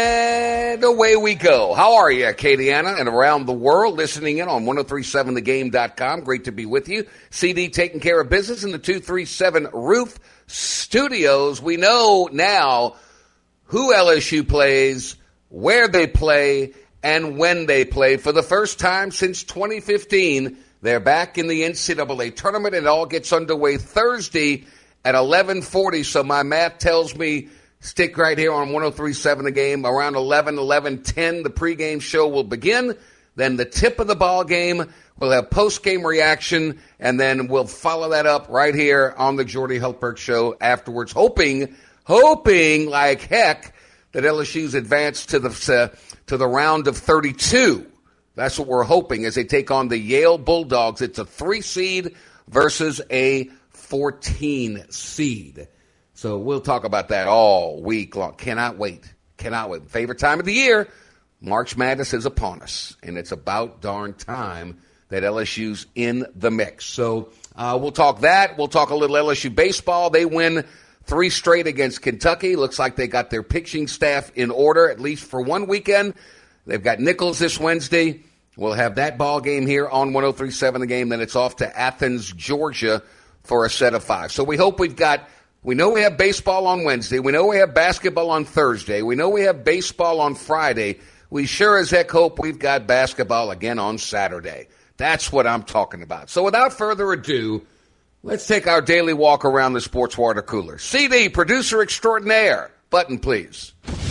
and away we go. How are you, Acadiana, and around the world, listening in on ten thirty-seven the game dot com. Great to be with you. C D taking care of business in the two thirty-seven Roof Studios. We know now who L S U plays, where they play, and when they play. For the first time since twenty fifteen, they're back in the N C double A tournament. It all gets underway Thursday at eleven forty, so my math tells me stick right here on ten thirty-seven The Game. Around eleven, eleven ten, the pregame show will begin. Then the tip of the ball game, we'll have post-game reaction, and then we'll follow that up right here on the Jordy Hultberg Show afterwards, hoping, hoping like heck that L S U's advanced to the uh, to the round of thirty-two. That's what we're hoping as they take on the Yale Bulldogs. It's a three seed versus a fourteen seed. So we'll talk about that all week long. Cannot wait. Cannot wait. Favorite time of the year, March Madness is upon us, and it's about darn time that L S U's in the mix. So uh, we'll talk that. We'll talk a little L S U baseball. They win three straight against Kentucky. Looks like they got their pitching staff in order, at least for one weekend. They've got Nichols this Wednesday. We'll have that ball game here on ten thirty-seven The Game. Then it's off to Athens, Georgia for a set of five. So we hope we've got We know we have baseball on Wednesday. We know we have basketball on Thursday. We know we have baseball on Friday. We sure as heck hope we've got basketball again on Saturday. That's what I'm talking about. So without further ado, let's take our daily walk around the sports water cooler. C D, producer extraordinaire. Button, please.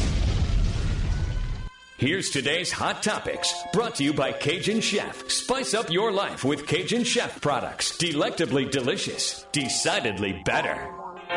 Here's today's Hot Topics, brought to you by Cajun Chef. Spice up your life with Cajun Chef products. Delectably delicious. Decidedly better.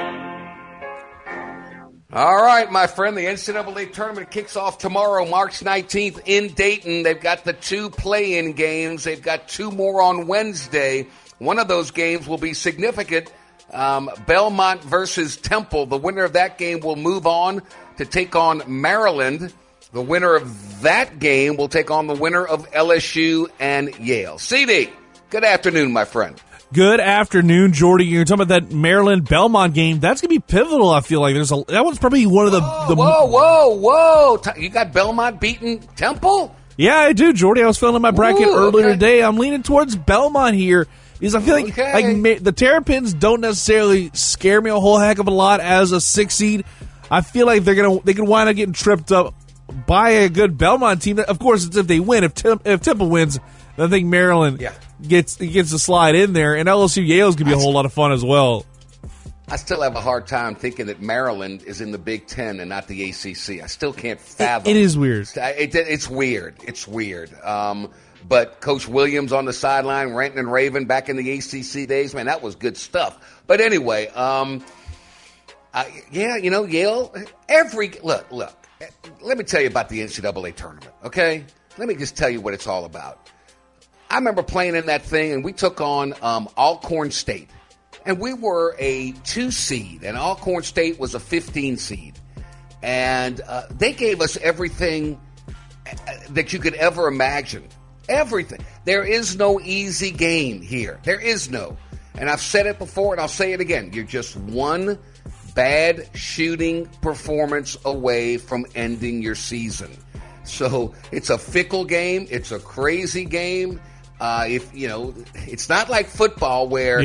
All right, my friend, the N C double A tournament kicks off tomorrow, March nineteenth in Dayton. They've got the two play-in games. They've got two more on Wednesday. One of those games will be significant. Um, Belmont versus Temple. The winner of that game will move on to take on Maryland. The winner of that game will take on the winner of L S U and Yale. C D, good afternoon, my friend. Good afternoon, Jordy. You're talking about that Maryland Belmont game. That's gonna be pivotal. I feel like there's a that one's probably one of the. Whoa, the whoa, whoa, whoa! You got Belmont beating Temple? Yeah, I do, Jordy. I was filling in my bracket Ooh, earlier okay. today. I'm leaning towards Belmont here because I feel like Okay. like the Terrapins don't necessarily scare me a whole heck of a lot as a six seed. I feel like they're gonna they can wind up getting tripped up by a good Belmont team. Of course, it's if they win. If Tim, if Temple wins, I think Maryland Yeah. gets gets to slide in there, and L S U Yale is going to be a whole lot of fun as well. I still have a hard time thinking that Maryland is in the Big Ten and not the A C C. I still can't fathom. It is weird. It, it, it's weird. It's weird. Um, but Coach Williams on the sideline, Renton and Raven back in the A C C days, man, that was good stuff. But anyway, um, I, yeah, you know, Yale, every, look, look, let me tell you about the N C double A tournament, okay? Let me just tell you what it's all about. I remember playing in that thing, and we took on um, Alcorn State. And we were a two seed, and Alcorn State was a fifteen seed. And uh, they gave us everything that you could ever imagine. Everything. There is no easy game here. There is no. And I've said it before, and I'll say it again. You're just one bad shooting performance away from ending your season. So it's a fickle game. It's a crazy game. Uh, if you know, it's not like football where yeah.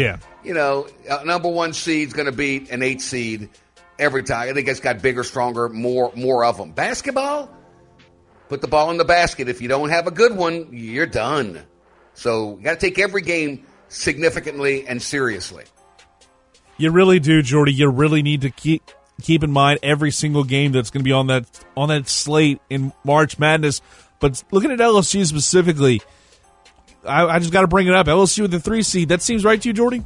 you know, a number one seed's going to beat an eight seed every time. I think it's got bigger, stronger, more more of them. Basketball, put the ball in the basket. If you don't have a good one, you're done. So you got to take every game significantly and seriously. You really do, Jordy. You really need to keep keep in mind every single game that's going to be on that on that slate in March Madness. But looking at L S U specifically, I, I just got to bring it up. L S U with the three seed. That seems right to you, Jordy?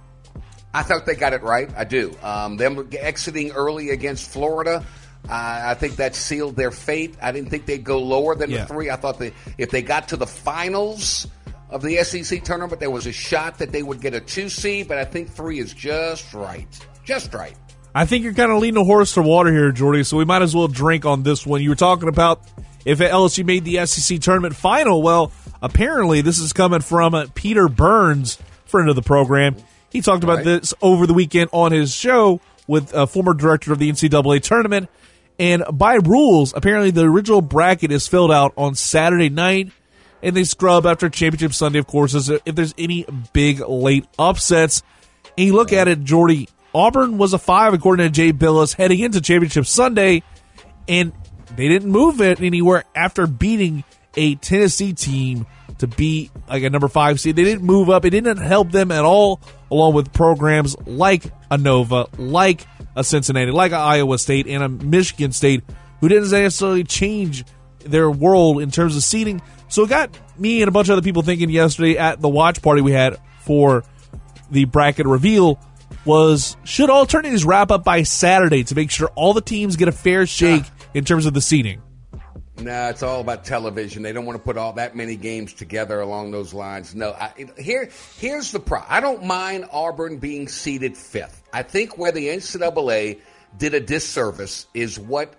I thought they got it right. I do. Um, them exiting early against Florida, uh, I think that sealed their fate. I didn't think they'd go lower than yeah. the three. I thought they, if they got to the finals of the S E C tournament, there was a shot that they would get a two seed, but I think three is just right. Just right. I think you're kind of leading a horse to water here, Jordy, so we might as well drink on this one. You were talking about if L S U made the S E C tournament final. Well, apparently this is coming from uh, Peter Burns, friend of the program. He talked about right. this over the weekend on his show with a former director of the N C double A tournament. And by rules, apparently the original bracket is filled out on Saturday night, and they scrub after Championship Sunday, of course, as if there's any big late upsets. And you look at it, Jordy, Auburn was a five, according to Jay Billis, heading into Championship Sunday, and they didn't move it anywhere after beating a Tennessee team to be like a number five seed. They didn't move up. It didn't help them at all, along with programs like a Nova, like a Cincinnati, like a Iowa State, and a Michigan State, who didn't necessarily change their world in terms of seeding. So it got me and a bunch of other people thinking yesterday at the watch party we had for the bracket reveal was, should all tournaments wrap up by Saturday to make sure all the teams get a fair shake in terms of the seeding? No, it's all about television. They don't want to put all that many games together along those lines. No, I, here, here's the problem. I don't mind Auburn being seeded fifth. I think where the N C double A did a disservice is what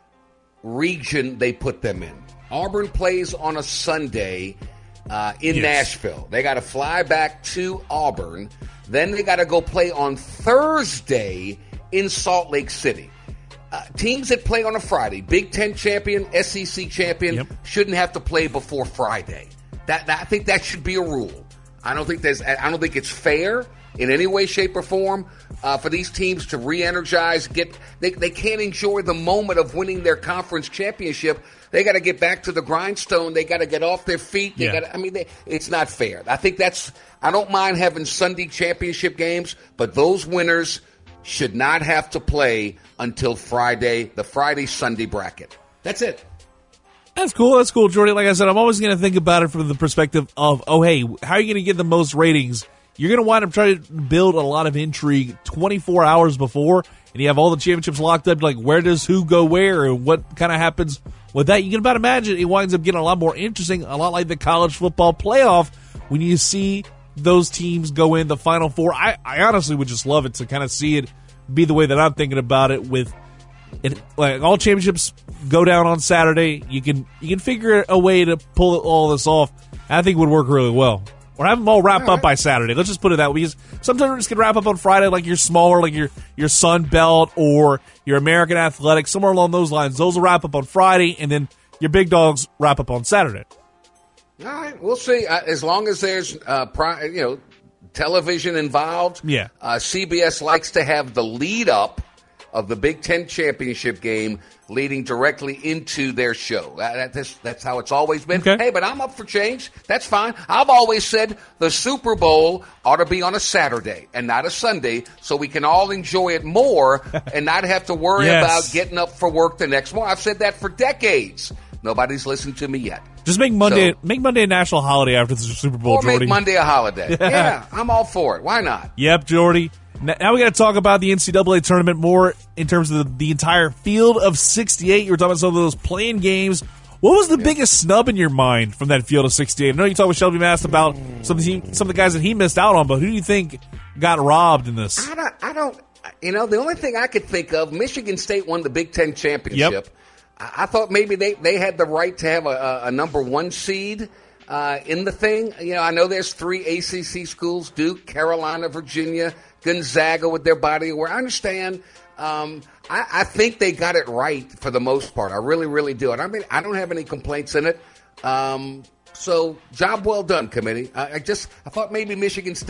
region they put them in. Auburn plays on a Sunday uh, in yes. Nashville. They got to fly back to Auburn. Then they got to go play on Thursday in Salt Lake City. Uh, teams that play on a Friday, Big Ten champion, S E C champion, yep. shouldn't have to play before Friday. That, that I think that should be a rule. I don't think there's. I don't think it's fair in any way, shape, or form uh, for these teams to re-energize. Get they they can't enjoy the moment of winning their conference championship. They got to get back to the grindstone. They got to get off their feet. They yeah. got. I mean, they, it's not fair. I think that's. I don't mind having Sunday championship games, but those winners should not have to play until Friday, the Friday-Sunday bracket. That's it. That's cool. That's cool, Jordy. Like I said, I'm always going to think about it from the perspective of, oh, hey, how are you going to get the most ratings? You're going to wind up trying to build a lot of intrigue twenty-four hours before, and you have all the championships locked up, like where does who go where and what kind of happens with that. You can about imagine it winds up getting a lot more interesting, a lot like the college football playoff when you see those teams go in the Final Four. I, I honestly would just love it to kind of see it be the way that I'm thinking about it. With it, like all championships go down on Saturday, you can you can figure a way to pull all this off. I think it would work really well. Or have them all wrap all up right. by Saturday. Let's just put it that way. Because sometimes can wrap up on Friday, like your smaller, like your your Sun Belt or your American Athletics, somewhere along those lines. Those will wrap up on Friday, and then your big dogs wrap up on Saturday. All right, we'll see. Uh, as long as there's, uh, pri- you know, television involved. Yeah. Uh, C B S likes to have the lead up of the Big Ten championship game leading directly into their show. That, that's, that's how it's always been. Okay. Hey, but I'm up for change. That's fine. I've always said the Super Bowl ought to be on a Saturday and not a Sunday so we can all enjoy it more and not have to worry yes. about getting up for work the next morning. I've said that for decades. Nobody's listened to me yet. Just make Monday so, make Monday a national holiday after the Super Bowl, or Jordy. Make Monday a holiday. Yeah, I'm all for it. Why not? Yep, Jordy. Now we got to talk about the N C double A tournament more in terms of the, the entire field of sixty-eight. You were talking about some of those playing games. What was the yeah. biggest snub in your mind from that field of sixty-eight? I know you talked with Shelby Mast about some of, the, some of the guys that he missed out on, but who do you think got robbed in this? I don't, I don't. You know, the only thing I could think of, Michigan State won the Big Ten championship. Yep. I thought maybe they, they had the right to have a, a number one seed uh, in the thing. You know, I know there's three A C C schools, Duke, Carolina, Virginia, Gonzaga with their body of work. I understand. Um, I, I think they got it right for the most part. I really, really do. And I mean, I don't have any complaints in it. Um, so job well done, committee. I, I just I thought maybe Michigan State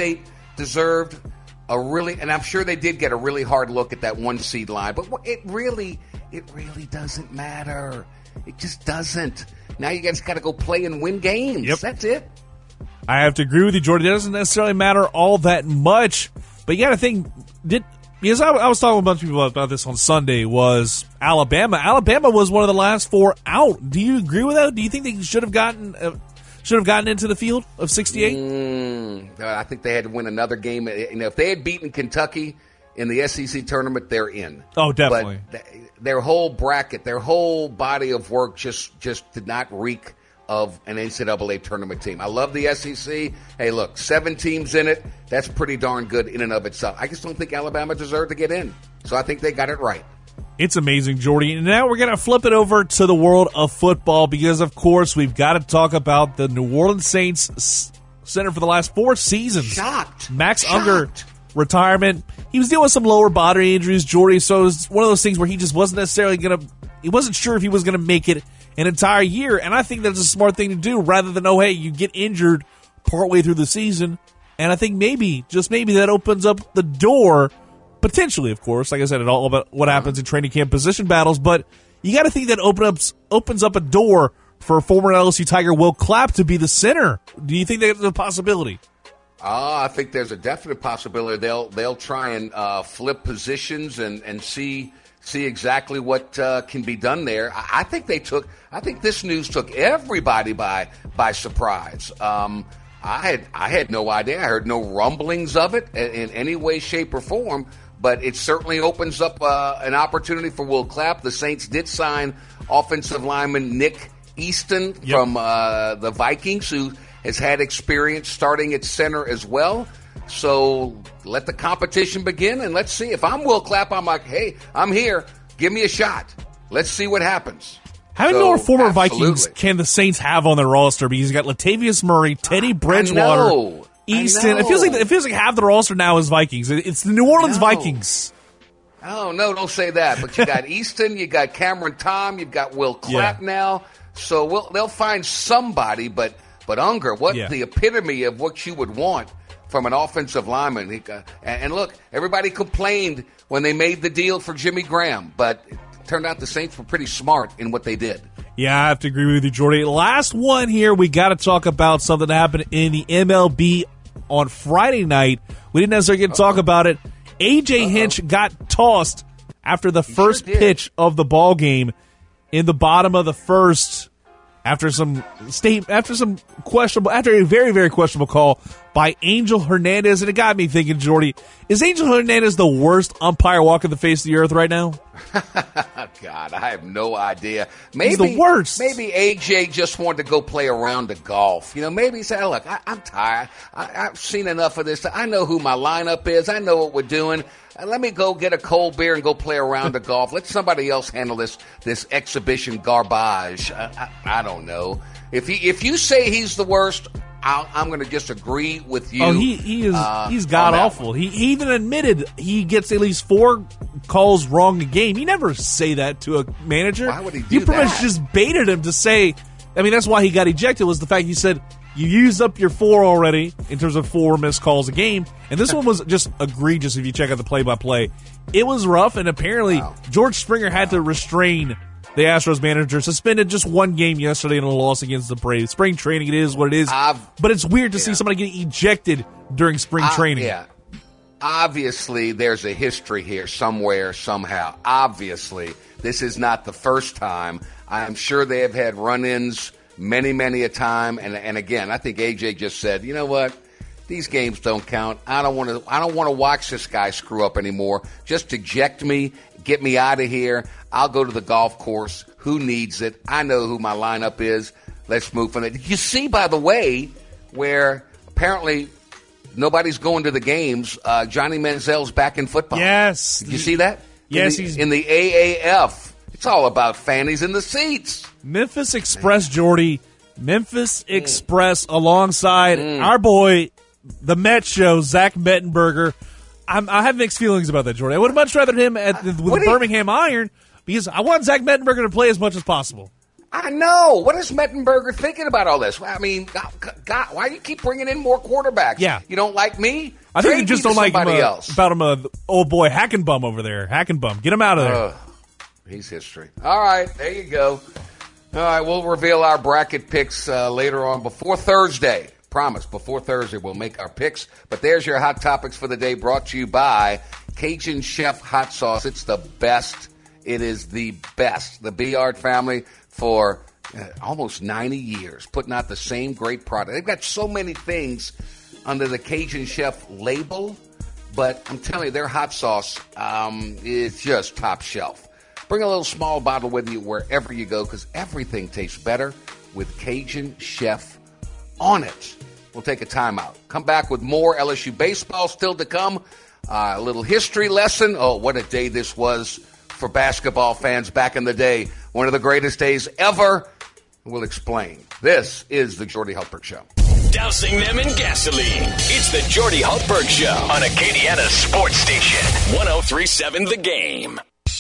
deserved a really, and I'm sure they did get a really hard look at that one seed line, but it really, it really doesn't matter. It just doesn't. Now you guys got to go play and win games. Yep. That's it. I have to agree with you, Jordan. It doesn't necessarily matter all that much, but you got to think. Did because I, I was talking to a bunch of people about this on Sunday. Was Alabama? Alabama was one of the last four out. Do you agree with that? Do you think they should have gotten uh, should have gotten into the field of sixty-eight? Mm, I think they had to win another game. You know, if they had beaten Kentucky in the S E C tournament, they're in. Oh, definitely. But th- their whole bracket, their whole body of work just just did not reek of an N C double A tournament team. I love the S E C. Hey, look, seven teams in it. That's pretty darn good in and of itself. I just don't think Alabama deserved to get in. So I think they got it right. It's amazing, Jordy. And now we're going to flip it over to the world of football because, of course, we've got to talk about the New Orleans Saints center for the last four seasons. Shocked. Max Shocked. Unger, retirement. He was dealing with some lower body injuries, Jordy, so it was one of those things where he just wasn't necessarily going to – he wasn't sure if he was going to make it an entire year. And I think that's a smart thing to do rather than, oh, hey, you get injured partway through the season. And I think maybe, just maybe, that opens up the door – potentially, of course, like I said, it all about what happens in training camp position battles, but you got to think that open up, opens up a door for former L S U Tiger Will Clapp to be the center. Do you think that's a possibility? Uh, I think there's a definite possibility they'll they'll try and uh, flip positions and, and see see exactly what uh, can be done there. I, I think they took. I think this news took everybody by by surprise. Um, I had I had no idea. I heard no rumblings of it in, in any way, shape, or form. But it certainly opens up uh, an opportunity for Will Clapp. The Saints did sign offensive lineman Nick Easton yep. from uh, the Vikings, who has had experience starting at center as well. So let the competition begin, and let's see. If I'm Will Clapp, I'm like, hey, I'm here. Give me a shot. Let's see what happens. How many so, more former absolutely. Vikings can the Saints have on their roster? Because you got Latavius Murray, Teddy Bridgewater. I know. Easton. It feels like it feels like half the roster now is Vikings. It's the New Orleans no. Vikings. Oh no, don't say that. But you got Easton, you got Cameron Tom, you've got Will Clapp yeah. now. So we'll, they'll find somebody. But but Unger, what yeah. the epitome of what you would want from an offensive lineman. He, uh, and, and look, everybody complained when they made the deal for Jimmy Graham, but it turned out the Saints were pretty smart in what they did. Yeah, I have to agree with you, Jordy. Last one here, we got to talk about something that happened in the M L B on Friday night. We didn't necessarily get to Uh-oh. talk about it. A J. Uh-oh. Hinch got tossed after the he first sure pitch of the ball game in the bottom of the first after some state after some questionable after a very, very questionable call by Angel Hernandez. And it got me thinking, Jordy, is Angel Hernandez the worst umpire walking the face of the earth right now? God, I have no idea. Maybe He's the worst. Maybe A J just wanted to go play a round of golf. You know, maybe he said, look, I, I'm tired. I, I've seen enough of this. I know who my lineup is. I know what we're doing. Uh, let me go get a cold beer and go play a round of golf. Let somebody else handle this this exhibition garbage. I, I, I don't know. If he, if you say he's the worst, I'll, I'm going to just agree with you. Oh, he he is uh, he's god awful. He, he even admitted he gets at least four calls wrong a game. He never say that to a manager. Why would he do You pretty that? much just baited him to say. I mean, that's why he got ejected. Was the fact he said you used up your four already in terms of four missed calls a game, and this one was just egregious. If you check out the play-by-play, it was rough, and apparently wow. George Springer had wow. to restrain the Astros manager. Suspended just one game yesterday in a loss against the Braves. Spring training, it is what it is. I've, but it's weird to yeah. see somebody get ejected during spring I, training. Yeah. Obviously, there's a history here somewhere, somehow. Obviously, this is not the first time. I'm sure they have had run-ins many, many a time. And, and again, I think A J just said, you know what? These games don't count. I don't want to. I don't want to watch this guy screw up anymore. Just eject me, get me out of here. I'll go to the golf course. Who needs it? I know who my lineup is. Let's move from it. You see, by the way, where apparently nobody's going to the games. Uh, Johnny Manziel's back in football. Yes. Did you see that? Yes, in the, he's in the A A F. It's all about fannies in the seats. Memphis Express, Jordy. Memphis mm. Express alongside mm. our boy, the Met Show, Zach Mettenberger. I'm, I have mixed feelings about that, Jordy. I would have much rather him at the, with the Birmingham you, Iron because I want Zach Mettenberger to play as much as possible. I know. What is Mettenberger thinking about all this? I mean, God, God, why do you keep bringing in more quarterbacks? Yeah. You don't like me? I think Trade you just me don't to like him, somebody uh, else. about him, uh, old boy Hackenbum over there. Hackenbum. Get him out of there. Uh, he's history. All right, there you go. All right, we'll reveal our bracket picks uh, later on before Thursday. Promise, before Thursday we'll make our picks. But there's your Hot Topics for the day, brought to you by Cajun Chef Hot Sauce. It's the best. It is the best. The Beard family for uh, almost ninety years, putting out the same great product. They've got so many things under the Cajun Chef label, but I'm telling you, their hot sauce um, is just top shelf. Bring a little small bottle with you wherever you go, because everything tastes better with Cajun Chef on it. We'll take a timeout. Come back with more L S U baseball still to come. Uh, a little history lesson. Oh, what a day this was for basketball fans back in the day. One of the greatest days ever. We'll explain. This is the Jordy Hultberg Show. Dousing them in gasoline. It's the Jordy Hultberg Show on Acadiana Sports Station. one oh three point seven The Game.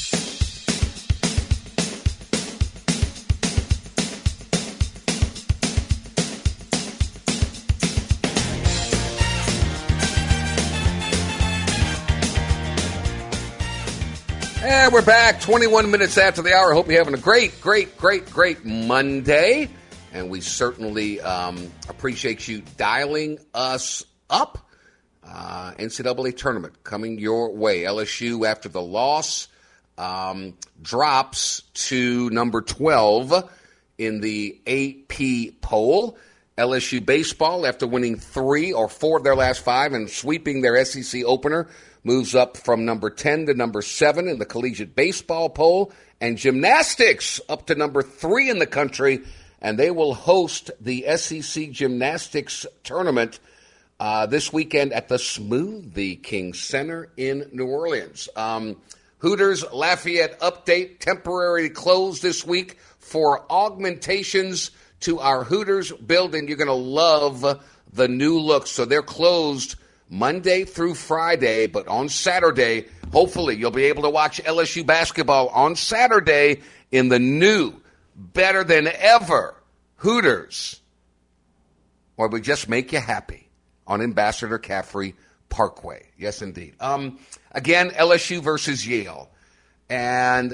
And we're back twenty-one minutes after the hour. I hope you're having a great, great, great, great Monday. And we certainly um, appreciate you dialing us up. Uh, N C double A tournament coming your way. L S U, after the loss, um, drops to number twelve in the A P poll. L S U baseball, after winning three or four of their last five and sweeping their S E C opener, moves up from number ten to number seven in the collegiate baseball poll. And gymnastics up to number three in the country. And they will host the S E C Gymnastics Tournament uh, this weekend at the Smoothie King Center in New Orleans. Um, Hooters Lafayette update, temporarily closed this week for augmentations to our Hooters building. You're going to love the new look. So they're closed Monday through Friday, but on Saturday, hopefully you'll be able to watch L S U basketball on Saturday in the new, better than ever Hooters, or we just make you happy on Ambassador Caffrey Parkway. Yes, indeed. Um, again, L S U versus Yale. And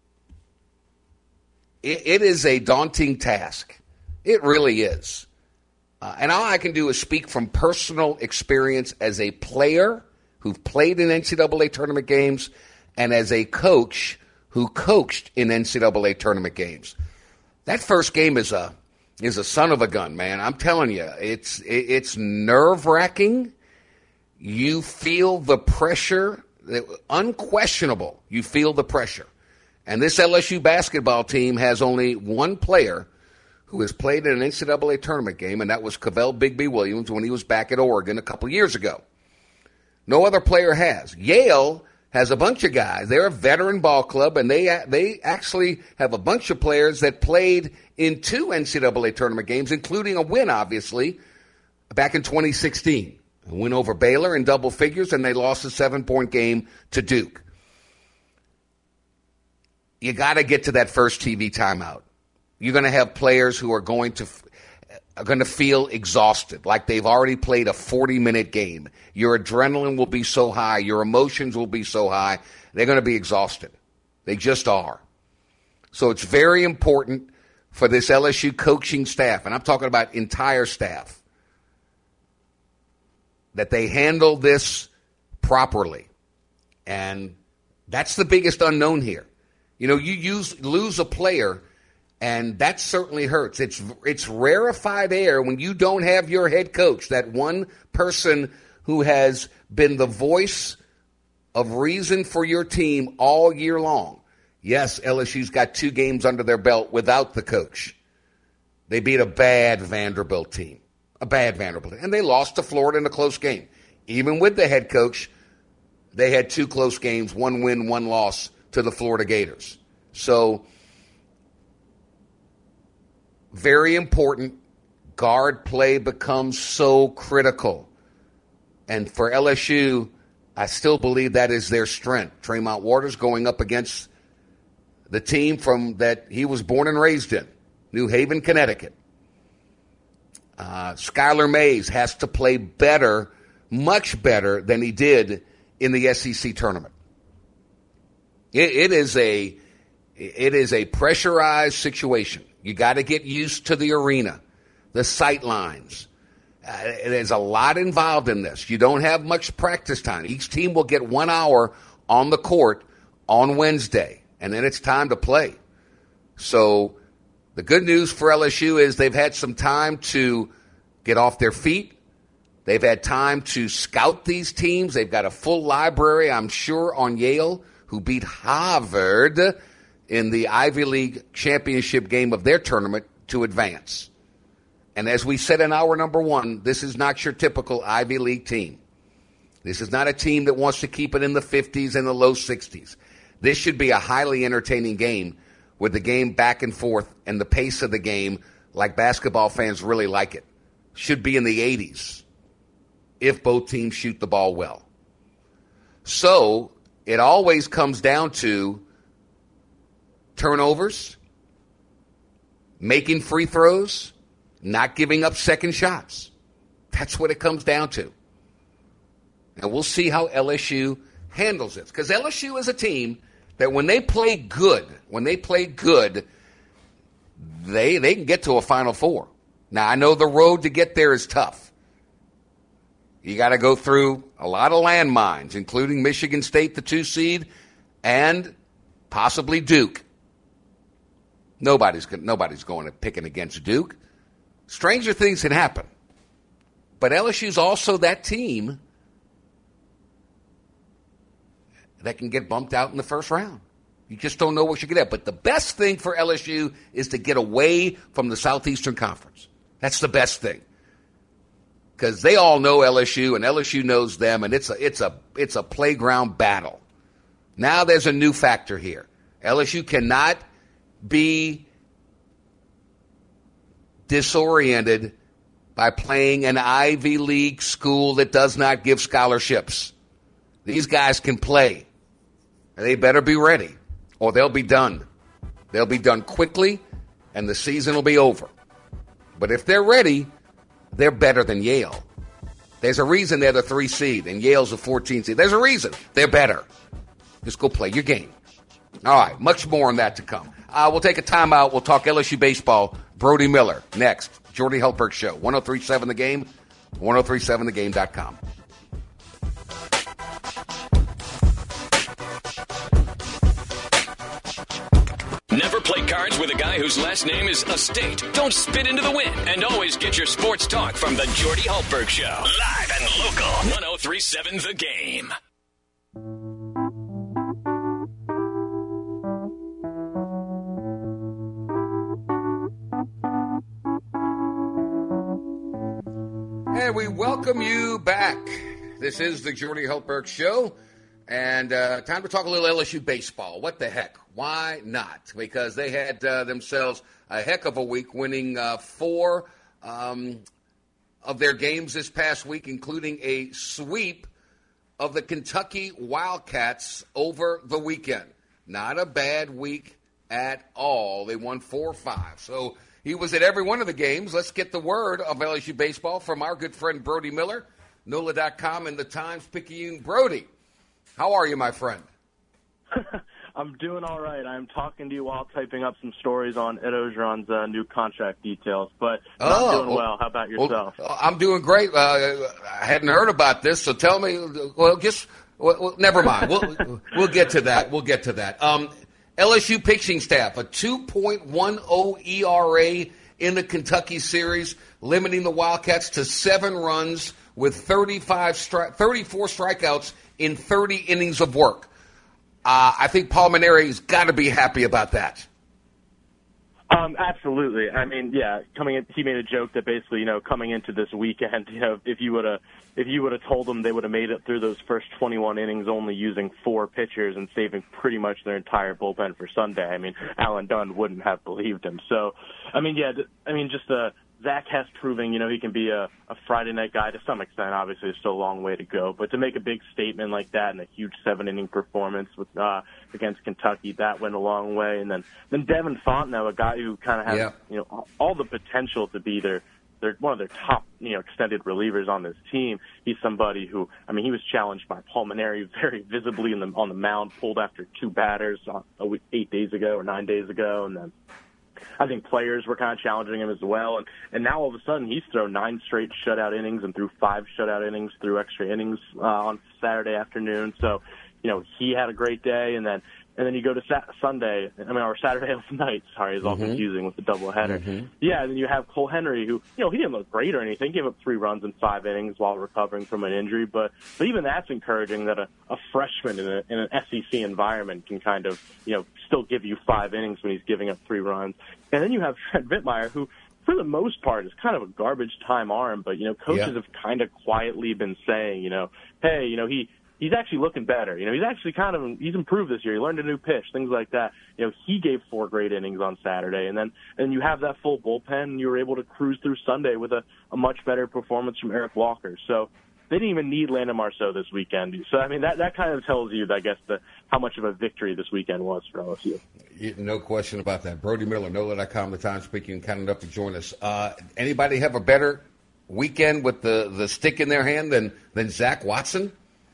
it, it is a daunting task. It really is. Uh, and all I can do is speak from personal experience as a player who played in N C double A tournament games and as a coach who coached in N C double A tournament games. That first game is a is a son of a gun, man. I'm telling you, it's it's nerve-wracking. You feel the pressure, unquestionable. You feel the pressure. And this L S U basketball team has only one player who has played in an N C double A tournament game, and that was Cavell Bigby Williams when he was back at Oregon a couple years ago. No other player has. Yale has a bunch of guys. They're a veteran ball club, and they they actually have a bunch of players that played in two N C double A tournament games, including a win, obviously, back in twenty sixteen. A win over Baylor in double figures, and they lost a seven-point game to Duke. You got to get to that first T V timeout. You're going to have players who are going to are going to feel exhausted, like they've already played a forty-minute game. Your adrenaline will be so high. Your emotions will be so high. They're going to be exhausted. They just are. So it's very important for this L S U coaching staff, and I'm talking about entire staff, that they handle this properly. And that's the biggest unknown here. You know, you use lose a player, and that certainly hurts. It's it's rarefied air when you don't have your head coach, that one person who has been the voice of reason for your team all year long. Yes, L S U's got two games under their belt without the coach. They beat a bad Vanderbilt team, a bad Vanderbilt, and they lost to Florida in a close game. Even with the head coach, they had two close games, one win, one loss to the Florida Gators. So, very important. Guard play becomes so critical. And for L S U, I still believe that is their strength. Tremont Waters going up against the team from that he was born and raised in, New Haven, Connecticut. Uh, Skylar Mays has to play better, much better than he did in the S E C tournament. It, it is a it is a pressurized situation. You got to get used to the arena, the sight lines. Uh, there's a lot involved in this. You don't have much practice time. Each team will get one hour on the court on Wednesday, and then it's time to play. So the good news for L S U is they've had some time to get off their feet. They've had time to scout these teams. They've got a full library, I'm sure, on Yale, who beat Harvard in the Ivy League championship game of their tournament to advance. And as we said in hour number one, this is not your typical Ivy League team. This is not a team that wants to keep it in the fifties and the low sixties. This should be a highly entertaining game with the game back and forth and the pace of the game like basketball fans really like it. Should be in the eighties if both teams shoot the ball well. So it always comes down to turnovers, making free throws, not giving up second shots. That's what it comes down to. And we'll see how L S U handles it. Because L S U is a team that when they play good, when they play good, they they can get to a Final Four. Now, I know the road to get there is tough. You got to go through a lot of landmines, including Michigan State, the two seed, and possibly Duke. Nobody's nobody's going to picking against Duke. Stranger things can happen. But L S U's also that team that can get bumped out in the first round. You just don't know what you're going to get. But the best thing for L S U is to get away from the Southeastern Conference. That's the best thing. Because they all know L S U, and L S U knows them, and it's a it's a it's a playground battle. Now there's a new factor here. L S U cannot be disoriented by playing an Ivy League school that does not give scholarships. These guys can play. They better be ready, or they'll be done. They'll be done quickly, and the season will be over. But if they're ready, they're better than Yale. There's a reason they're the three seed, and Yale's the fourteen seed. There's a reason. They're better. Just go play your game. All right, much more on that to come. Uh, we'll take a timeout. We'll talk L S U baseball. Brody Miller next. Jordy Hultberg Show. one oh three point seven The Game, ten thirty-seven the game dot com. Never play cards with a guy whose last name is Estate. Don't spit into the wind. And always get your sports talk from the Jordy Hultberg Show. Live and local. ten thirty-seven The Game. And we welcome you back. This is the Jordy Hultberg Show. And uh, time to talk a little L S U baseball. What the heck? Why not? Because they had uh, themselves a heck of a week, winning uh, four um, of their games this past week, including a sweep of the Kentucky Wildcats over the weekend. Not a bad week at all. They won four five. So he was at every one of the games. Let's get the word of L S U baseball from our good friend Brody Miller, N O L A dot com and the Times-Picayune. Brody, how are you, my friend? I'm doing all right. I'm talking to you while typing up some stories on Ed Ogeron's uh, new contract details, but oh, I'm doing well. How about yourself? Well, I'm doing great. Uh, I hadn't heard about this, so tell me. Well, just well, well, never mind. We'll we'll get to that. We'll get to that. Um, L S U pitching staff, a two point one oh E R A in the Kentucky series, limiting the Wildcats to seven runs with thirty-five stri- thirty-four strikeouts in thirty innings of work. Uh, I think Paul Mainieri's got to be happy about that. Um, absolutely. I mean, yeah, coming in, he made a joke that basically, you know, coming into this weekend, you know, if you would have, if you would have told them they would have made it through those first twenty-one innings only using four pitchers and saving pretty much their entire bullpen for Sunday, I mean, Alan Dunn wouldn't have believed him. So, I mean, yeah, I mean, just a Zach Hess proving, you know, he can be a, a Friday night guy to some extent. Obviously, there's still a long way to go. But to make a big statement like that and a huge seven-inning performance with uh, against Kentucky, that went a long way. And then, then Devin Fontenot, a guy who kind of has, yeah. you know, all the potential to be their, their one of their top, you know, extended relievers on this team. He's somebody who, I mean, he was challenged by Pulmonary very visibly in the, on the mound, pulled after two batters uh, a week, eight days ago or nine days ago, and then I think players were kind of challenging him as well. And, and now all of a sudden he's thrown nine straight shutout innings and threw five shutout innings through extra innings uh, on Saturday afternoon. So, you know, he had a great day. And then and then you go to sa- Sunday, I mean, or Saturday night, sorry, it's all mm-hmm. confusing with the doubleheader. Mm-hmm. Yeah, and then you have Cole Henry, who, you know, he didn't look great or anything, gave up three runs in five innings while recovering from an injury. But, but even that's encouraging that a, a freshman in, a, in an S E C environment can kind of, you know, still give you five innings when he's giving up three runs. And then you have Trent Vittmeyer, who, for the most part, is kind of a garbage time arm. But, you know, coaches yeah. have kind of quietly been saying, you know, hey, you know, he, he's actually looking better. You know, he's actually kind of, he's improved this year. He learned a new pitch, things like that. You know, he gave four great innings on Saturday. And then, and you have that full bullpen, and you were able to cruise through Sunday with a, a much better performance from Eric Walker. So they didn't even need Landon Marceau this weekend. So, I mean, that, that kind of tells you, I guess, the, how much of a victory this weekend was for L S U. No question about that. Brody Miller, N O L A dot com, the time speaking, kind enough to join us. Uh, anybody have a better weekend with the, the stick in their hand than, than Zach Watson?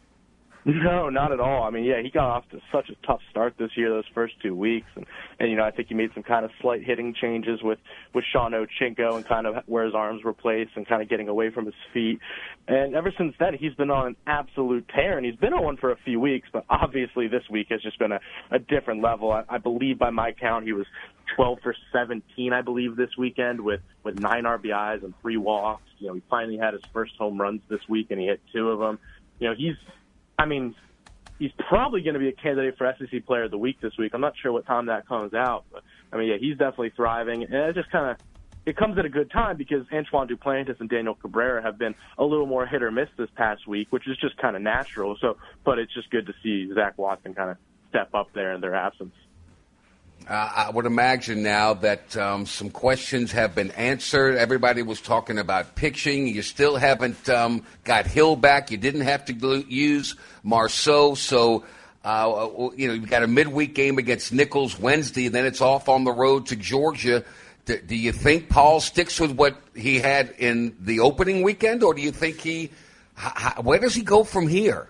No, not at all. I mean, yeah, he got off to such a tough start this year, those first two weeks. And, and you know, I think he made some kind of slight hitting changes with, with Sean Ochinko and kind of where his arms were placed and kind of getting away from his feet. And ever since then, he's been on an absolute tear. And he's been on one for a few weeks, but obviously this week has just been a, a different level. I, I believe by my count, he was twelve for seventeen, I believe, this weekend with, with nine R B Is and three walks. You know, he finally had his first home runs this week, and he hit two of them. You know, he's... I mean, he's probably going to be a candidate for S E C Player of the Week this week. I'm not sure what time that comes out, but I mean, yeah, he's definitely thriving. And it just kind of it comes at a good time because Antoine Duplantis and Daniel Cabrera have been a little more hit or miss this past week, which is just kind of natural. So, but it's just good to see Zach Watson kind of step up there in their absence. Uh, I would imagine now that um, some questions have been answered. Everybody was talking about pitching. You still haven't um, got Hill back. You didn't have to use Marceau. So, uh, you know, you've got a midweek game against Nichols Wednesday, and then it's off on the road to Georgia. Do, do you think Paul sticks with what he had in the opening weekend, or do you think he – where does he go from here?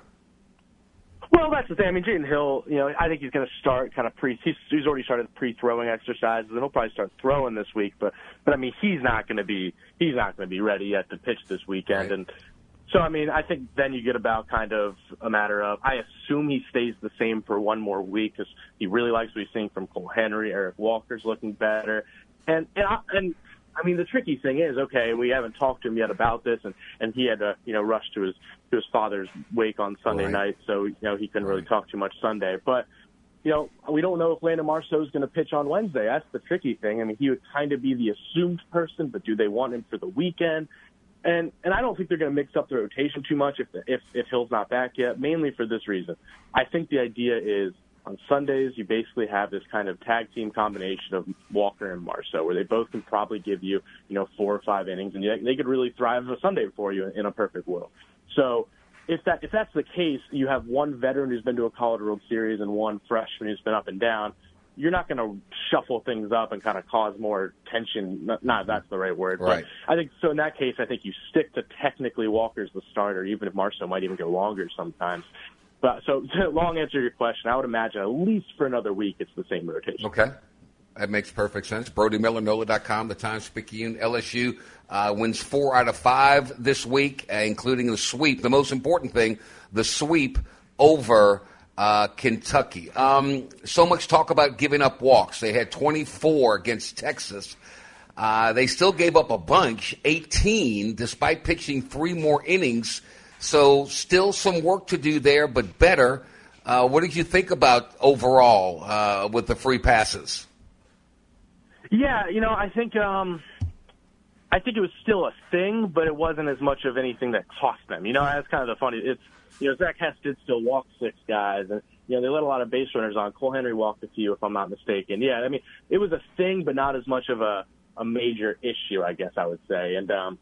Well, that's the thing. I mean, Jaden Hill, you know, I think he's going to start kind of pre. He's, he's already started pre-throwing exercises, and he'll probably start throwing this week. But, but I mean, he's not going to be he's not going to be ready yet to pitch this weekend. Right. And so, I mean, I think then you get about kind of a matter of. I assume he stays the same for one more week because he really likes what he's seeing from Cole Henry. Eric Walker's looking better, and and I, and. I mean, the tricky thing is, okay, we haven't talked to him yet about this, and, and he had to, you know, rush to his to his father's wake on Sunday right. night, so, you know, he couldn't right. really talk too much Sunday. But, you know, we don't know if Landon Marceau is going to pitch on Wednesday. That's the tricky thing. I mean, he would kind of be the assumed person, but do they want him for the weekend? And and I don't think they're going to mix up the rotation too much if, if if Hill's not back yet, mainly for this reason. I think the idea is, on Sundays, you basically have this kind of tag team combination of Walker and Marceau, where they both can probably give you, you know, four or five innings, and they could really thrive a Sunday for you in a perfect world. So if that if that's the case, you have one veteran who's been to a College World Series and one freshman who's been up and down. You're not going to shuffle things up and kind of cause more tension. Not, not that's the right word. Right. But I think so. In that case, I think you stick to technically Walker's the starter, even if Marceau might even go longer sometimes. But, so, long answer to your question, I would imagine at least for another week it's the same rotation. Okay. That makes perfect sense. Brody Miller, N O L A dot com, the Times-Picayune. L S U uh, wins four out of five this week, uh, including the sweep. The most important thing, the sweep over uh, Kentucky. Um, so much talk about giving up walks. They had twenty-four against Texas. Uh, they still gave up a bunch, eighteen, despite pitching three more innings. So still some work to do there, but better. Uh, what did you think about overall uh, with the free passes? Yeah, you know, I think um, I think it was still a thing, but it wasn't as much of anything that cost them. You know, that's kind of the funny. It's you know, Zach Hess did still walk six guys, and you know they let a lot of base runners on. Cole Henry walked a few, if I'm not mistaken. Yeah, I mean, it was a thing, but not as much of a a major issue, I guess I would say. And um,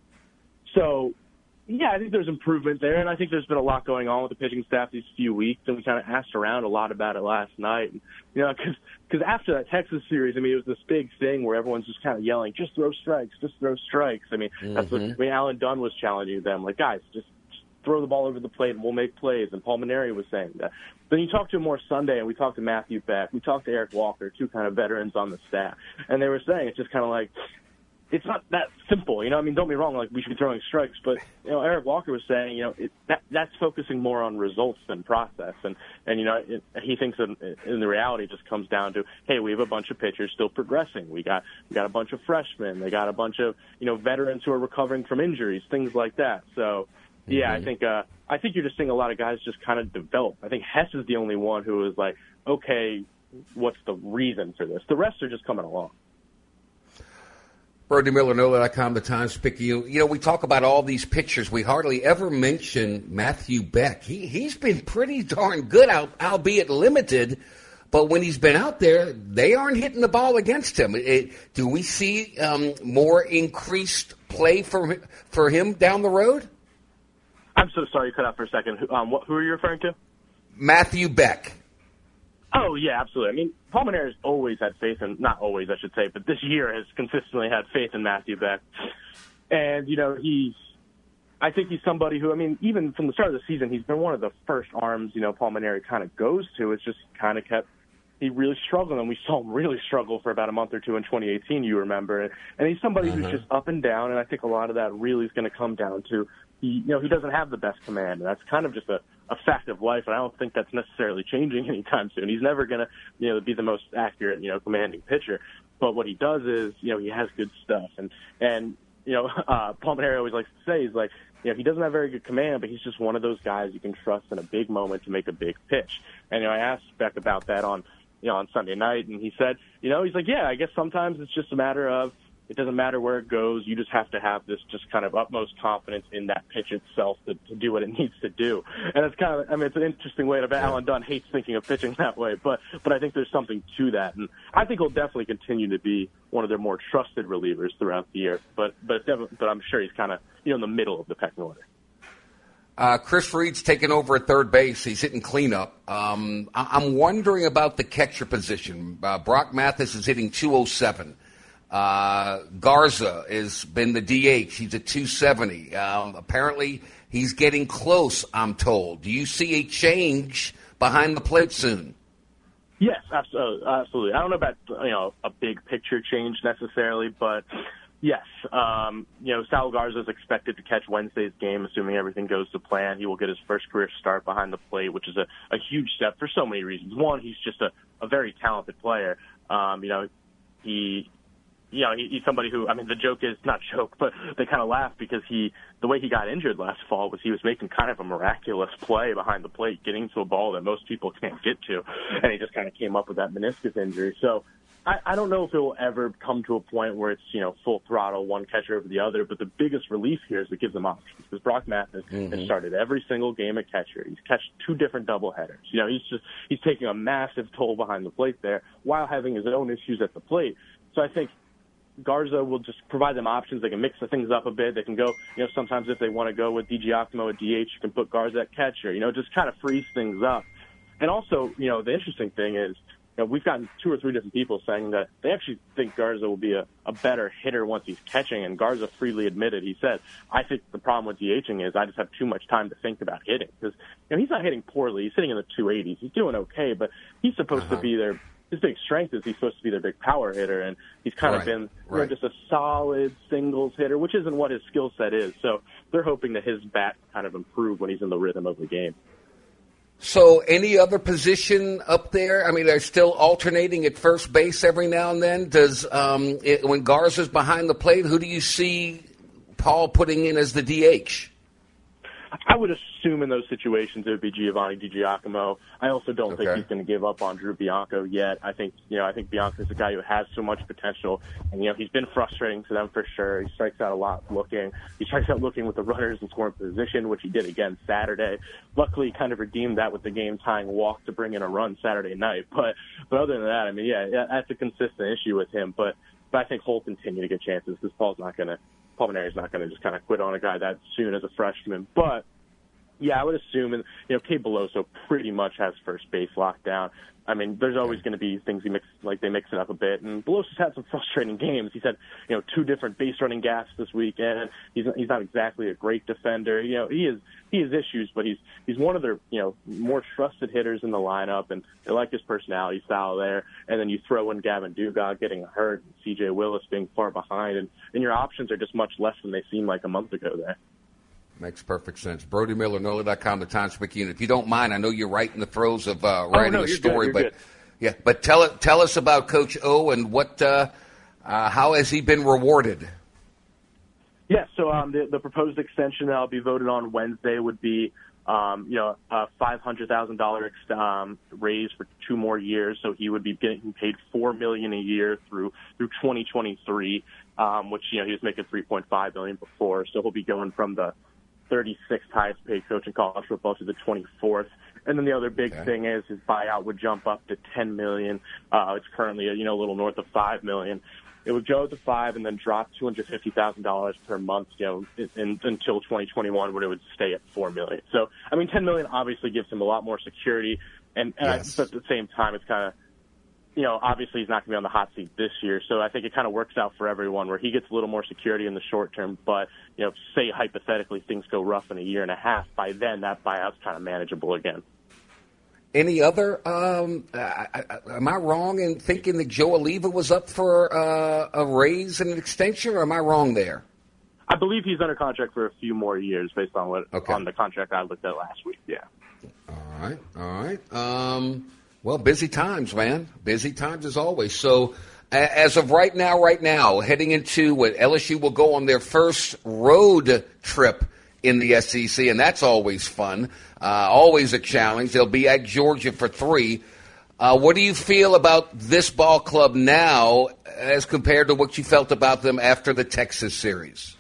so, yeah, I think there's improvement there, and I think there's been a lot going on with the pitching staff these few weeks, and we kind of asked around a lot about it last night. And, you know, because after that Texas series, I mean, it was this big thing where everyone's just kind of yelling, just throw strikes, just throw strikes. I mean, mm-hmm. that's what I mean, Alan Dunn was challenging them, like, guys, just, just throw the ball over the plate and we'll make plays, and Paul Mainieri was saying that. Then you talk to him more Sunday, and we talked to Matthew Beck, we talked to Eric Walker, two kind of veterans on the staff, and they were saying it's just kind of like, it's not that simple, you know. I mean, don't be wrong. Like, we should be throwing strikes, but you know, Eric Walker was saying, you know, it, that that's focusing more on results than process, and and you know, it, he thinks that in the reality it just comes down to, hey, we have a bunch of pitchers still progressing. We got we got a bunch of freshmen. They got a bunch of you know veterans who are recovering from injuries, things like that. So, yeah, mm-hmm. I think uh, I think you're just seeing a lot of guys just kind of develop. I think Hess is the only one who is like, okay, what's the reason for this? The rest are just coming along. Brody Miller, N O L A dot com, the Times Picayune. You know, we talk about all these pitchers. We hardly ever mention Matthew Beck. He, he's been pretty darn good, albeit limited. But when he's been out there, they aren't hitting the ball against him. It, do we see um, more increased play for, for him down the road? I'm so sorry you cut out for a second. Um, what, who are you referring to? Matthew Beck. Oh, yeah, absolutely. I mean, Paul Mainieri has always had faith in, not always, I should say, but this year has consistently had faith in Matthew Beck. And, you know, he's, I think he's somebody who, I mean, even from the start of the season, he's been one of the first arms, you know, Paul Mainieri kind of goes to. It's just kind of kept, he really struggled, and we saw him really struggle for about a month or two in twenty eighteen, you remember. And he's somebody mm-hmm. who's just up and down, and I think a lot of that really is going to come down to, he, you know, he doesn't have the best command, and that's kind of just a, a fact of life, and I don't think that's necessarily changing anytime soon. He's never going to, you know, be the most accurate, you know, commanding pitcher. But what he does is, you know, he has good stuff. And, and you know, uh, Paul Mainieri always likes to say, he's like, you know, he doesn't have very good command, but he's just one of those guys you can trust in a big moment to make a big pitch. And, you know, I asked Beck about that on, you know, on Sunday night, and he said, you know, he's like, yeah, I guess sometimes it's just a matter of, it doesn't matter where it goes. You just have to have this just kind of utmost confidence in that pitch itself to, to do what it needs to do. And it's kind of, I mean, it's an interesting way to, Alan Dunn hates thinking of pitching that way, but, but I think there's something to that. And I think he'll definitely continue to be one of their more trusted relievers throughout the year. But, but, but I'm sure he's kind of, you know, in the middle of the pecking order. Uh, Chris Reed's taking over at third base. He's hitting cleanup. Um, I- I'm wondering about the catcher position. Uh, Brock Mathis is hitting two oh seven. Uh, Garza has been the D H. He's at two seventy. Um, apparently, he's getting close, I'm told. Do you see a change behind the plate soon? Yes, absolutely. absolutely. I don't know about, you know, a big picture change necessarily, but yes. Um, you know, Sal Garza is expected to catch Wednesday's game, assuming everything goes to plan. He will get his first career start behind the plate, which is a, a huge step for so many reasons. One, he's just a, a very talented player. Um, you know, he... You know, he, he's somebody who, I mean, the joke is, not joke, but they kind of laugh because he, the way he got injured last fall was he was making kind of a miraculous play behind the plate, getting to a ball that most people can't get to, and he just kind of came up with that meniscus injury. So I, I don't know if it will ever come to a point where it's, you know, full throttle, one catcher over the other, but the biggest relief here is it gives them options, because Brock Mathis mm-hmm. has started every single game at catcher. He's catched two different doubleheaders. You know, he's just, he's taking a massive toll behind the plate there while having his own issues at the plate. So I think Garza will just provide them options. They can mix the things up a bit. They can go, you know, sometimes if they want to go with DiGiacomo at D H, you can put Garza at catcher, you know, just kind of freeze things up. And also, you know, the interesting thing is, you know, we've gotten two or three different people saying that they actually think Garza will be a, a better hitter once he's catching, and Garza freely admitted, he said, I think the problem with DHing is I just have too much time to think about hitting, because, you know, he's not hitting poorly. He's hitting in the two eighties. He's doing okay, but he's supposed uh-huh. to be there. His big strength is he's supposed to be their big power hitter, and he's kind right. of been you right. know, just a solid singles hitter, which isn't what his skill set is. So they're hoping that his bat kind of improve when he's in the rhythm of the game. So any other position up there? I mean, they're still alternating at first base every now and then. Does um, it, when Garza's behind the plate, who do you see Paul putting in as the D H? I would assume in those situations it would be Giovanni DiGiacomo. I also don't okay. think he's going to give up on Drew Bianco yet. I think, you know, I think Bianco's a guy who has so much potential, and, you know, he's been frustrating to them for sure. He strikes out a lot looking. He strikes out looking with the runners in scoring position, which he did again Saturday. Luckily, he kind of redeemed that with the game-tying walk to bring in a run Saturday night. But, but other than that, I mean, yeah, that's a consistent issue with him. But, but I think Holt continue to get chances because Paul's not going to, Paul Mainieri's not going to just kind of quit on a guy that soon as a freshman. But yeah, I would assume, and you know, Cade Beloso pretty much has first base locked down. I mean, there's always going to be things he mix, like they mix it up a bit. And Beloso's had some frustrating games. He's had, you know, two different base running gaps this weekend. He's he's not exactly a great defender. You know, he is he has issues, but he's he's one of their, you know, more trusted hitters in the lineup, and they like his personality style there. And then you throw in Gavin Dugard getting hurt, and C J Willis being far behind, and, and your options are just much less than they seemed like a month ago there. Makes perfect sense. Brody Miller, N O L A dot com, the Times-Picayune. If you don't mind, I know you're right in the throes of uh, writing oh, no, a story, good, but good. yeah, but tell it, tell us about Coach O and what, uh, uh, how has he been rewarded? Yeah, so um, the, the proposed extension that will be voted on Wednesday would be, um, you know, a five hundred thousand dollars um, raise for two more years. So he would be getting paid four million dollars a year through through twenty twenty-three, um, which you know he was making three point five million dollars before. So he'll be going from the thirty-sixth highest paid coach in college football to the twenty-fourth. And then the other big okay. thing is his buyout would jump up to ten million dollars. Uh, it's currently, you know, a little north of five million dollars. It would go to five and then drop two hundred fifty thousand dollars per month, you know, in, in, until twenty twenty-one, when it would stay at four million dollars. So, I mean, ten million dollars obviously gives him a lot more security. And, and yes. I, but at the same time, it's kind of, you know, obviously he's not going to be on the hot seat this year. So I think it kind of works out for everyone where he gets a little more security in the short term. But, you know, say hypothetically things go rough in a year and a half, by then that buyout's kind of manageable again. Any other, um, I, I, am I wrong in thinking that Joe Oliva was up for uh, a raise and an extension, or am I wrong there? I believe he's under contract for a few more years based on what okay. on the contract I looked at last week, yeah. All right, all right. Um, well, busy times, man. Busy times as always. So as of right now, right now, heading into what L S U will go on their first road trip in the S E C, and that's always fun, uh, always a challenge. They'll be at Georgia for three. Uh, what do you feel about this ball club now as compared to what you felt about them after the Texas series?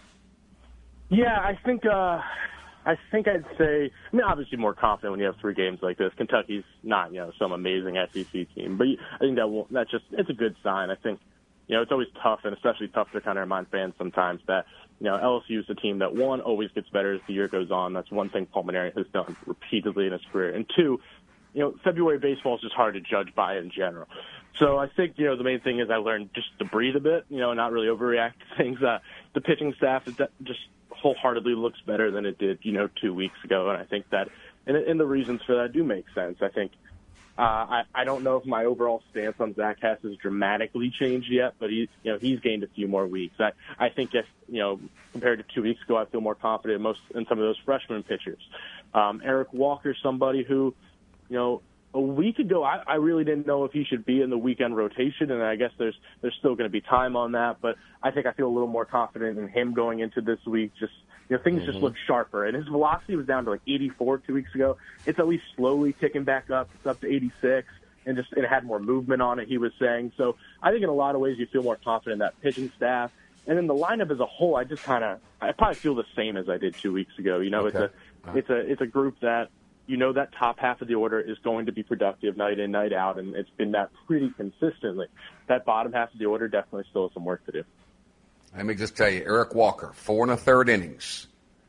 Yeah, I think uh, I think I'd say, I mean, obviously more confident when you have three games like this. Kentucky's not, you know, some amazing S E C team, but I think that will, that's just, it's a good sign. I think, you know, it's always tough, and especially tough to kind of remind fans sometimes that, you know, L S U is a team that, one, always gets better as the year goes on. That's one thing Paul Mainieri has done repeatedly in his career. And two, you know, February baseball is just hard to judge by in general. So I think, you know, the main thing is I learned just to breathe a bit, you know, not really overreact to things. Uh, the pitching staff is just wholeheartedly looks better than it did, you know, two weeks ago. And I think that, and, and the reasons for that do make sense. I think, uh, I, I don't know if my overall stance on Zach Hess has dramatically changed yet, but he, you know, he's gained a few more weeks. I, I think if, you know, compared to two weeks ago, I feel more confident in most in some of those freshman pitchers. Um, Eric Walker, somebody who, you know, a week ago, I, I really didn't know if he should be in the weekend rotation, and I guess there's there's still going to be time on that. But I think I feel a little more confident in him going into this week. Just, you know, things mm-hmm. just look sharper, and his velocity was down to like eighty-four two weeks ago. It's at least slowly ticking back up. It's up to eighty-six, and just it had more movement on it. He was saying so. I think in a lot of ways you feel more confident in that pitching staff, and then the lineup as a whole. I just kind of I probably feel the same as I did two weeks ago. You know, okay. it's a it's a it's a group that. You know that top half of the order is going to be productive night in, night out, and it's been that pretty consistently. That bottom half of the order definitely still has some work to do. Let me just tell you, Eric Walker, four and a third innings,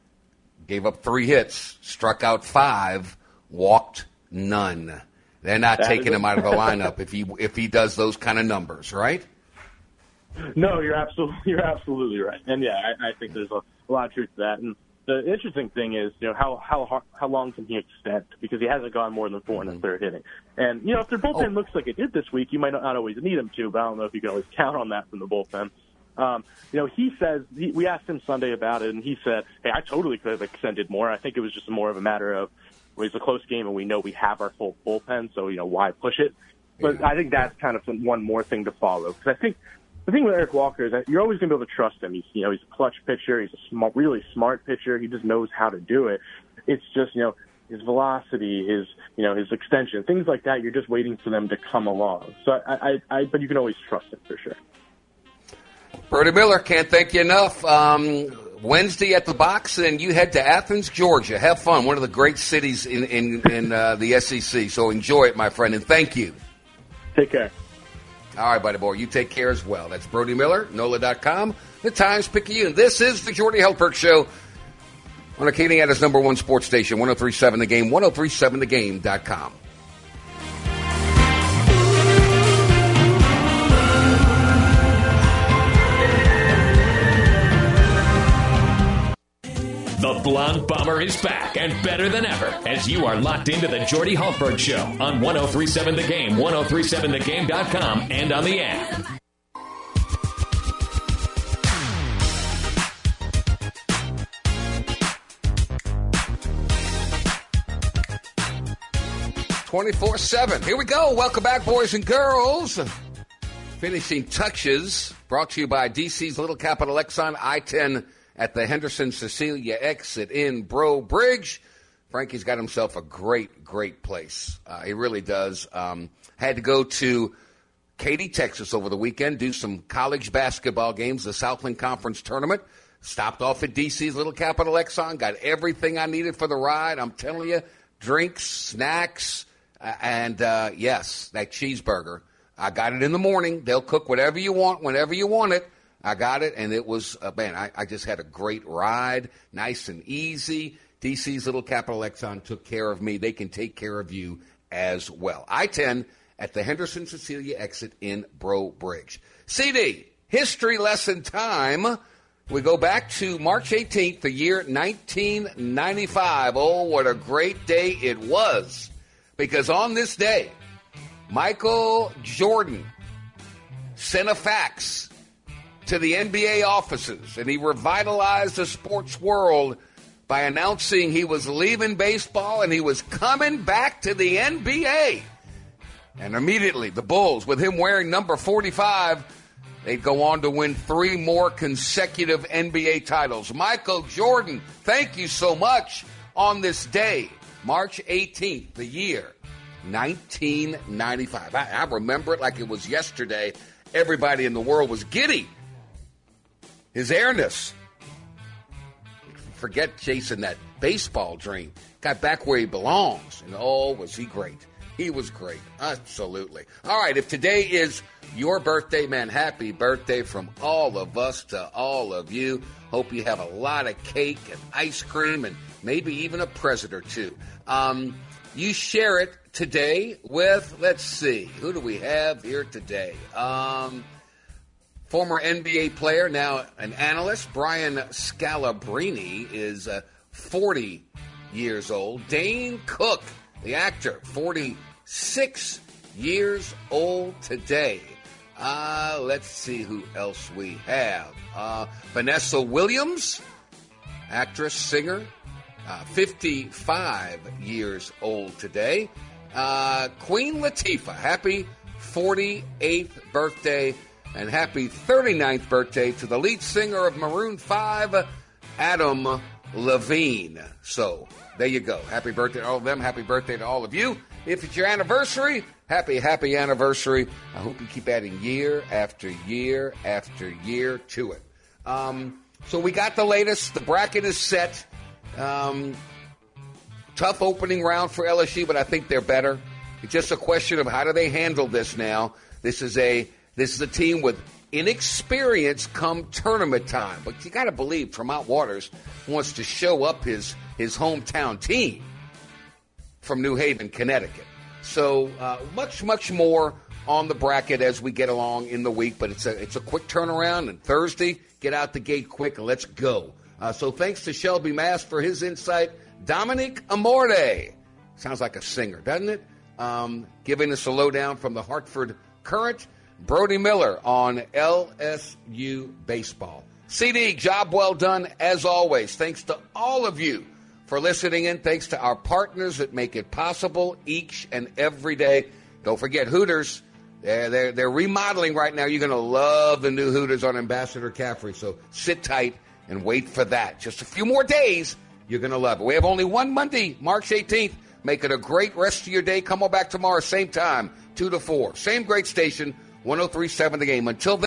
gave up three hits, struck out five, walked none. They're not that taking him out of the lineup if he if he does those kind of numbers, right? No, you're absolutely you're absolutely right, and yeah, I, I think there's a, a lot of truth to that. And the interesting thing is, you know, how how how long can he extend? Because he hasn't gone more than four in the third inning. And, you know, if their bullpen oh. looks like it did this week, you might not always need him to, but I don't know if you can always count on that from the bullpen. Um, you know, he says, he, we asked him Sunday about it, and he said, hey, I totally could have extended more. I think it was just more of a matter of, well, it's a close game, and we know we have our full bullpen, so, you know, why push it? But yeah. I think that's kind of some, one more thing to follow. Because I think the thing with Eric Walker is that you're always going to be able to trust him. He's, you know, he's a clutch pitcher. He's a smart, really smart pitcher. He just knows how to do it. It's just, you know, his velocity, his, you know, his extension, things like that. You're just waiting for them to come along. So I, I, I but you can always trust him for sure. Brody Miller, can't thank you enough. Um, Wednesday at the box, and you head to Athens, Georgia. Have fun. One of the great cities in in, in uh, the S E C. So enjoy it, my friend, and thank you. Take care. All right, buddy boy, you take care as well. That's Brody Miller, N O L A dot com, the Times Picayune. This is the Jordy Hultberg Show on Acadiana's number one sports station, one oh three point seven The Game, ten thirty-seven the game dot com. The Blonde Bomber is back and better than ever as you are locked into the Jordy Hultberg Show on ten thirty-seven The Game, ten thirty-seven the game dot com, and on the app. twenty-four seven. Here we go. Welcome back, boys and girls. Finishing touches brought to you by D C's Little Capital Exxon, I ten at the Henderson Cecilia exit in Breaux Bridge. Frankie's got himself a great, great place. Uh, he really does. Um, had to go to Katy, Texas over the weekend, do some college basketball games, the Southland Conference Tournament. Stopped off at D C's Little Capital Exxon, got everything I needed for the ride. I'm telling you, drinks, snacks, uh, and, uh, yes, that cheeseburger. I got it in the morning. They'll cook whatever you want, whenever you want it. I got it, and it was, uh, man, I, I just had a great ride, nice and easy. D C's Little Capital Exxon took care of me. They can take care of you as well. I ten at the Henderson Cecilia exit in Breaux Bridge. C D, history lesson time. We go back to March eighteenth, the year nineteen ninety-five. Oh, what a great day it was. Because on this day, Michael Jordan sent a fax to the N B A offices, and he revitalized the sports world by announcing he was leaving baseball and he was coming back to the N B A. And immediately, the Bulls, with him wearing number forty-five, they'd go on to win three more consecutive N B A titles. Michael Jordan, thank you so much on this day, March eighteenth, the year nineteen ninety-five. I, I remember it like it was yesterday. Everybody in the world was giddy. His airness. Forget chasing that baseball dream. Got back where he belongs. And oh, was he great. He was great. Absolutely. All right, if today is your birthday, man, happy birthday from all of us to all of you. Hope you have a lot of cake and ice cream and maybe even a present or two. Um, you share it today with, let's see, who do we have here today? Um... Former N B A player, now an analyst, Brian Scalabrine is uh, forty years old. Dane Cook, the actor, forty-six years old today. Uh, let's see who else we have. Uh, Vanessa Williams, actress, singer, uh, fifty-five years old today. Uh, Queen Latifah, happy forty-eighth birthday. And happy thirty-ninth birthday to the lead singer of Maroon five, Adam Levine. So, there you go. Happy birthday to all of them. Happy birthday to all of you. If it's your anniversary, happy, happy anniversary. I hope you keep adding year after year after year to it. Um, so, we got the latest. The bracket is set. Um, tough opening round for L S U, but I think they're better. It's just a question of how do they handle this now. This is a... This is a team with inexperience come tournament time. But you got to believe Tremont Waters wants to show up his, his hometown team from New Haven, Connecticut. So uh, much, much more on the bracket as we get along in the week. But it's a, it's a quick turnaround. And Thursday, get out the gate quick and let's go. Uh, so thanks to Shelby Mass for his insight. Dominic Amorte. Sounds like a singer, doesn't it? Um, giving us a lowdown from the Hartford Current. Brody Miller on L S U Baseball. C D, job well done as always. Thanks to all of you for listening in. Thanks to our partners that make it possible each and every day. Don't forget Hooters. They're, they're, they're remodeling right now. You're going to love the new Hooters on Ambassador Caffrey. So sit tight and wait for that. Just a few more days. You're going to love it. We have only one Monday, March eighteenth. Make it a great rest of your day. Come on back tomorrow, same time, two to four. Same great station. ten thirty-seven The Game. Until then.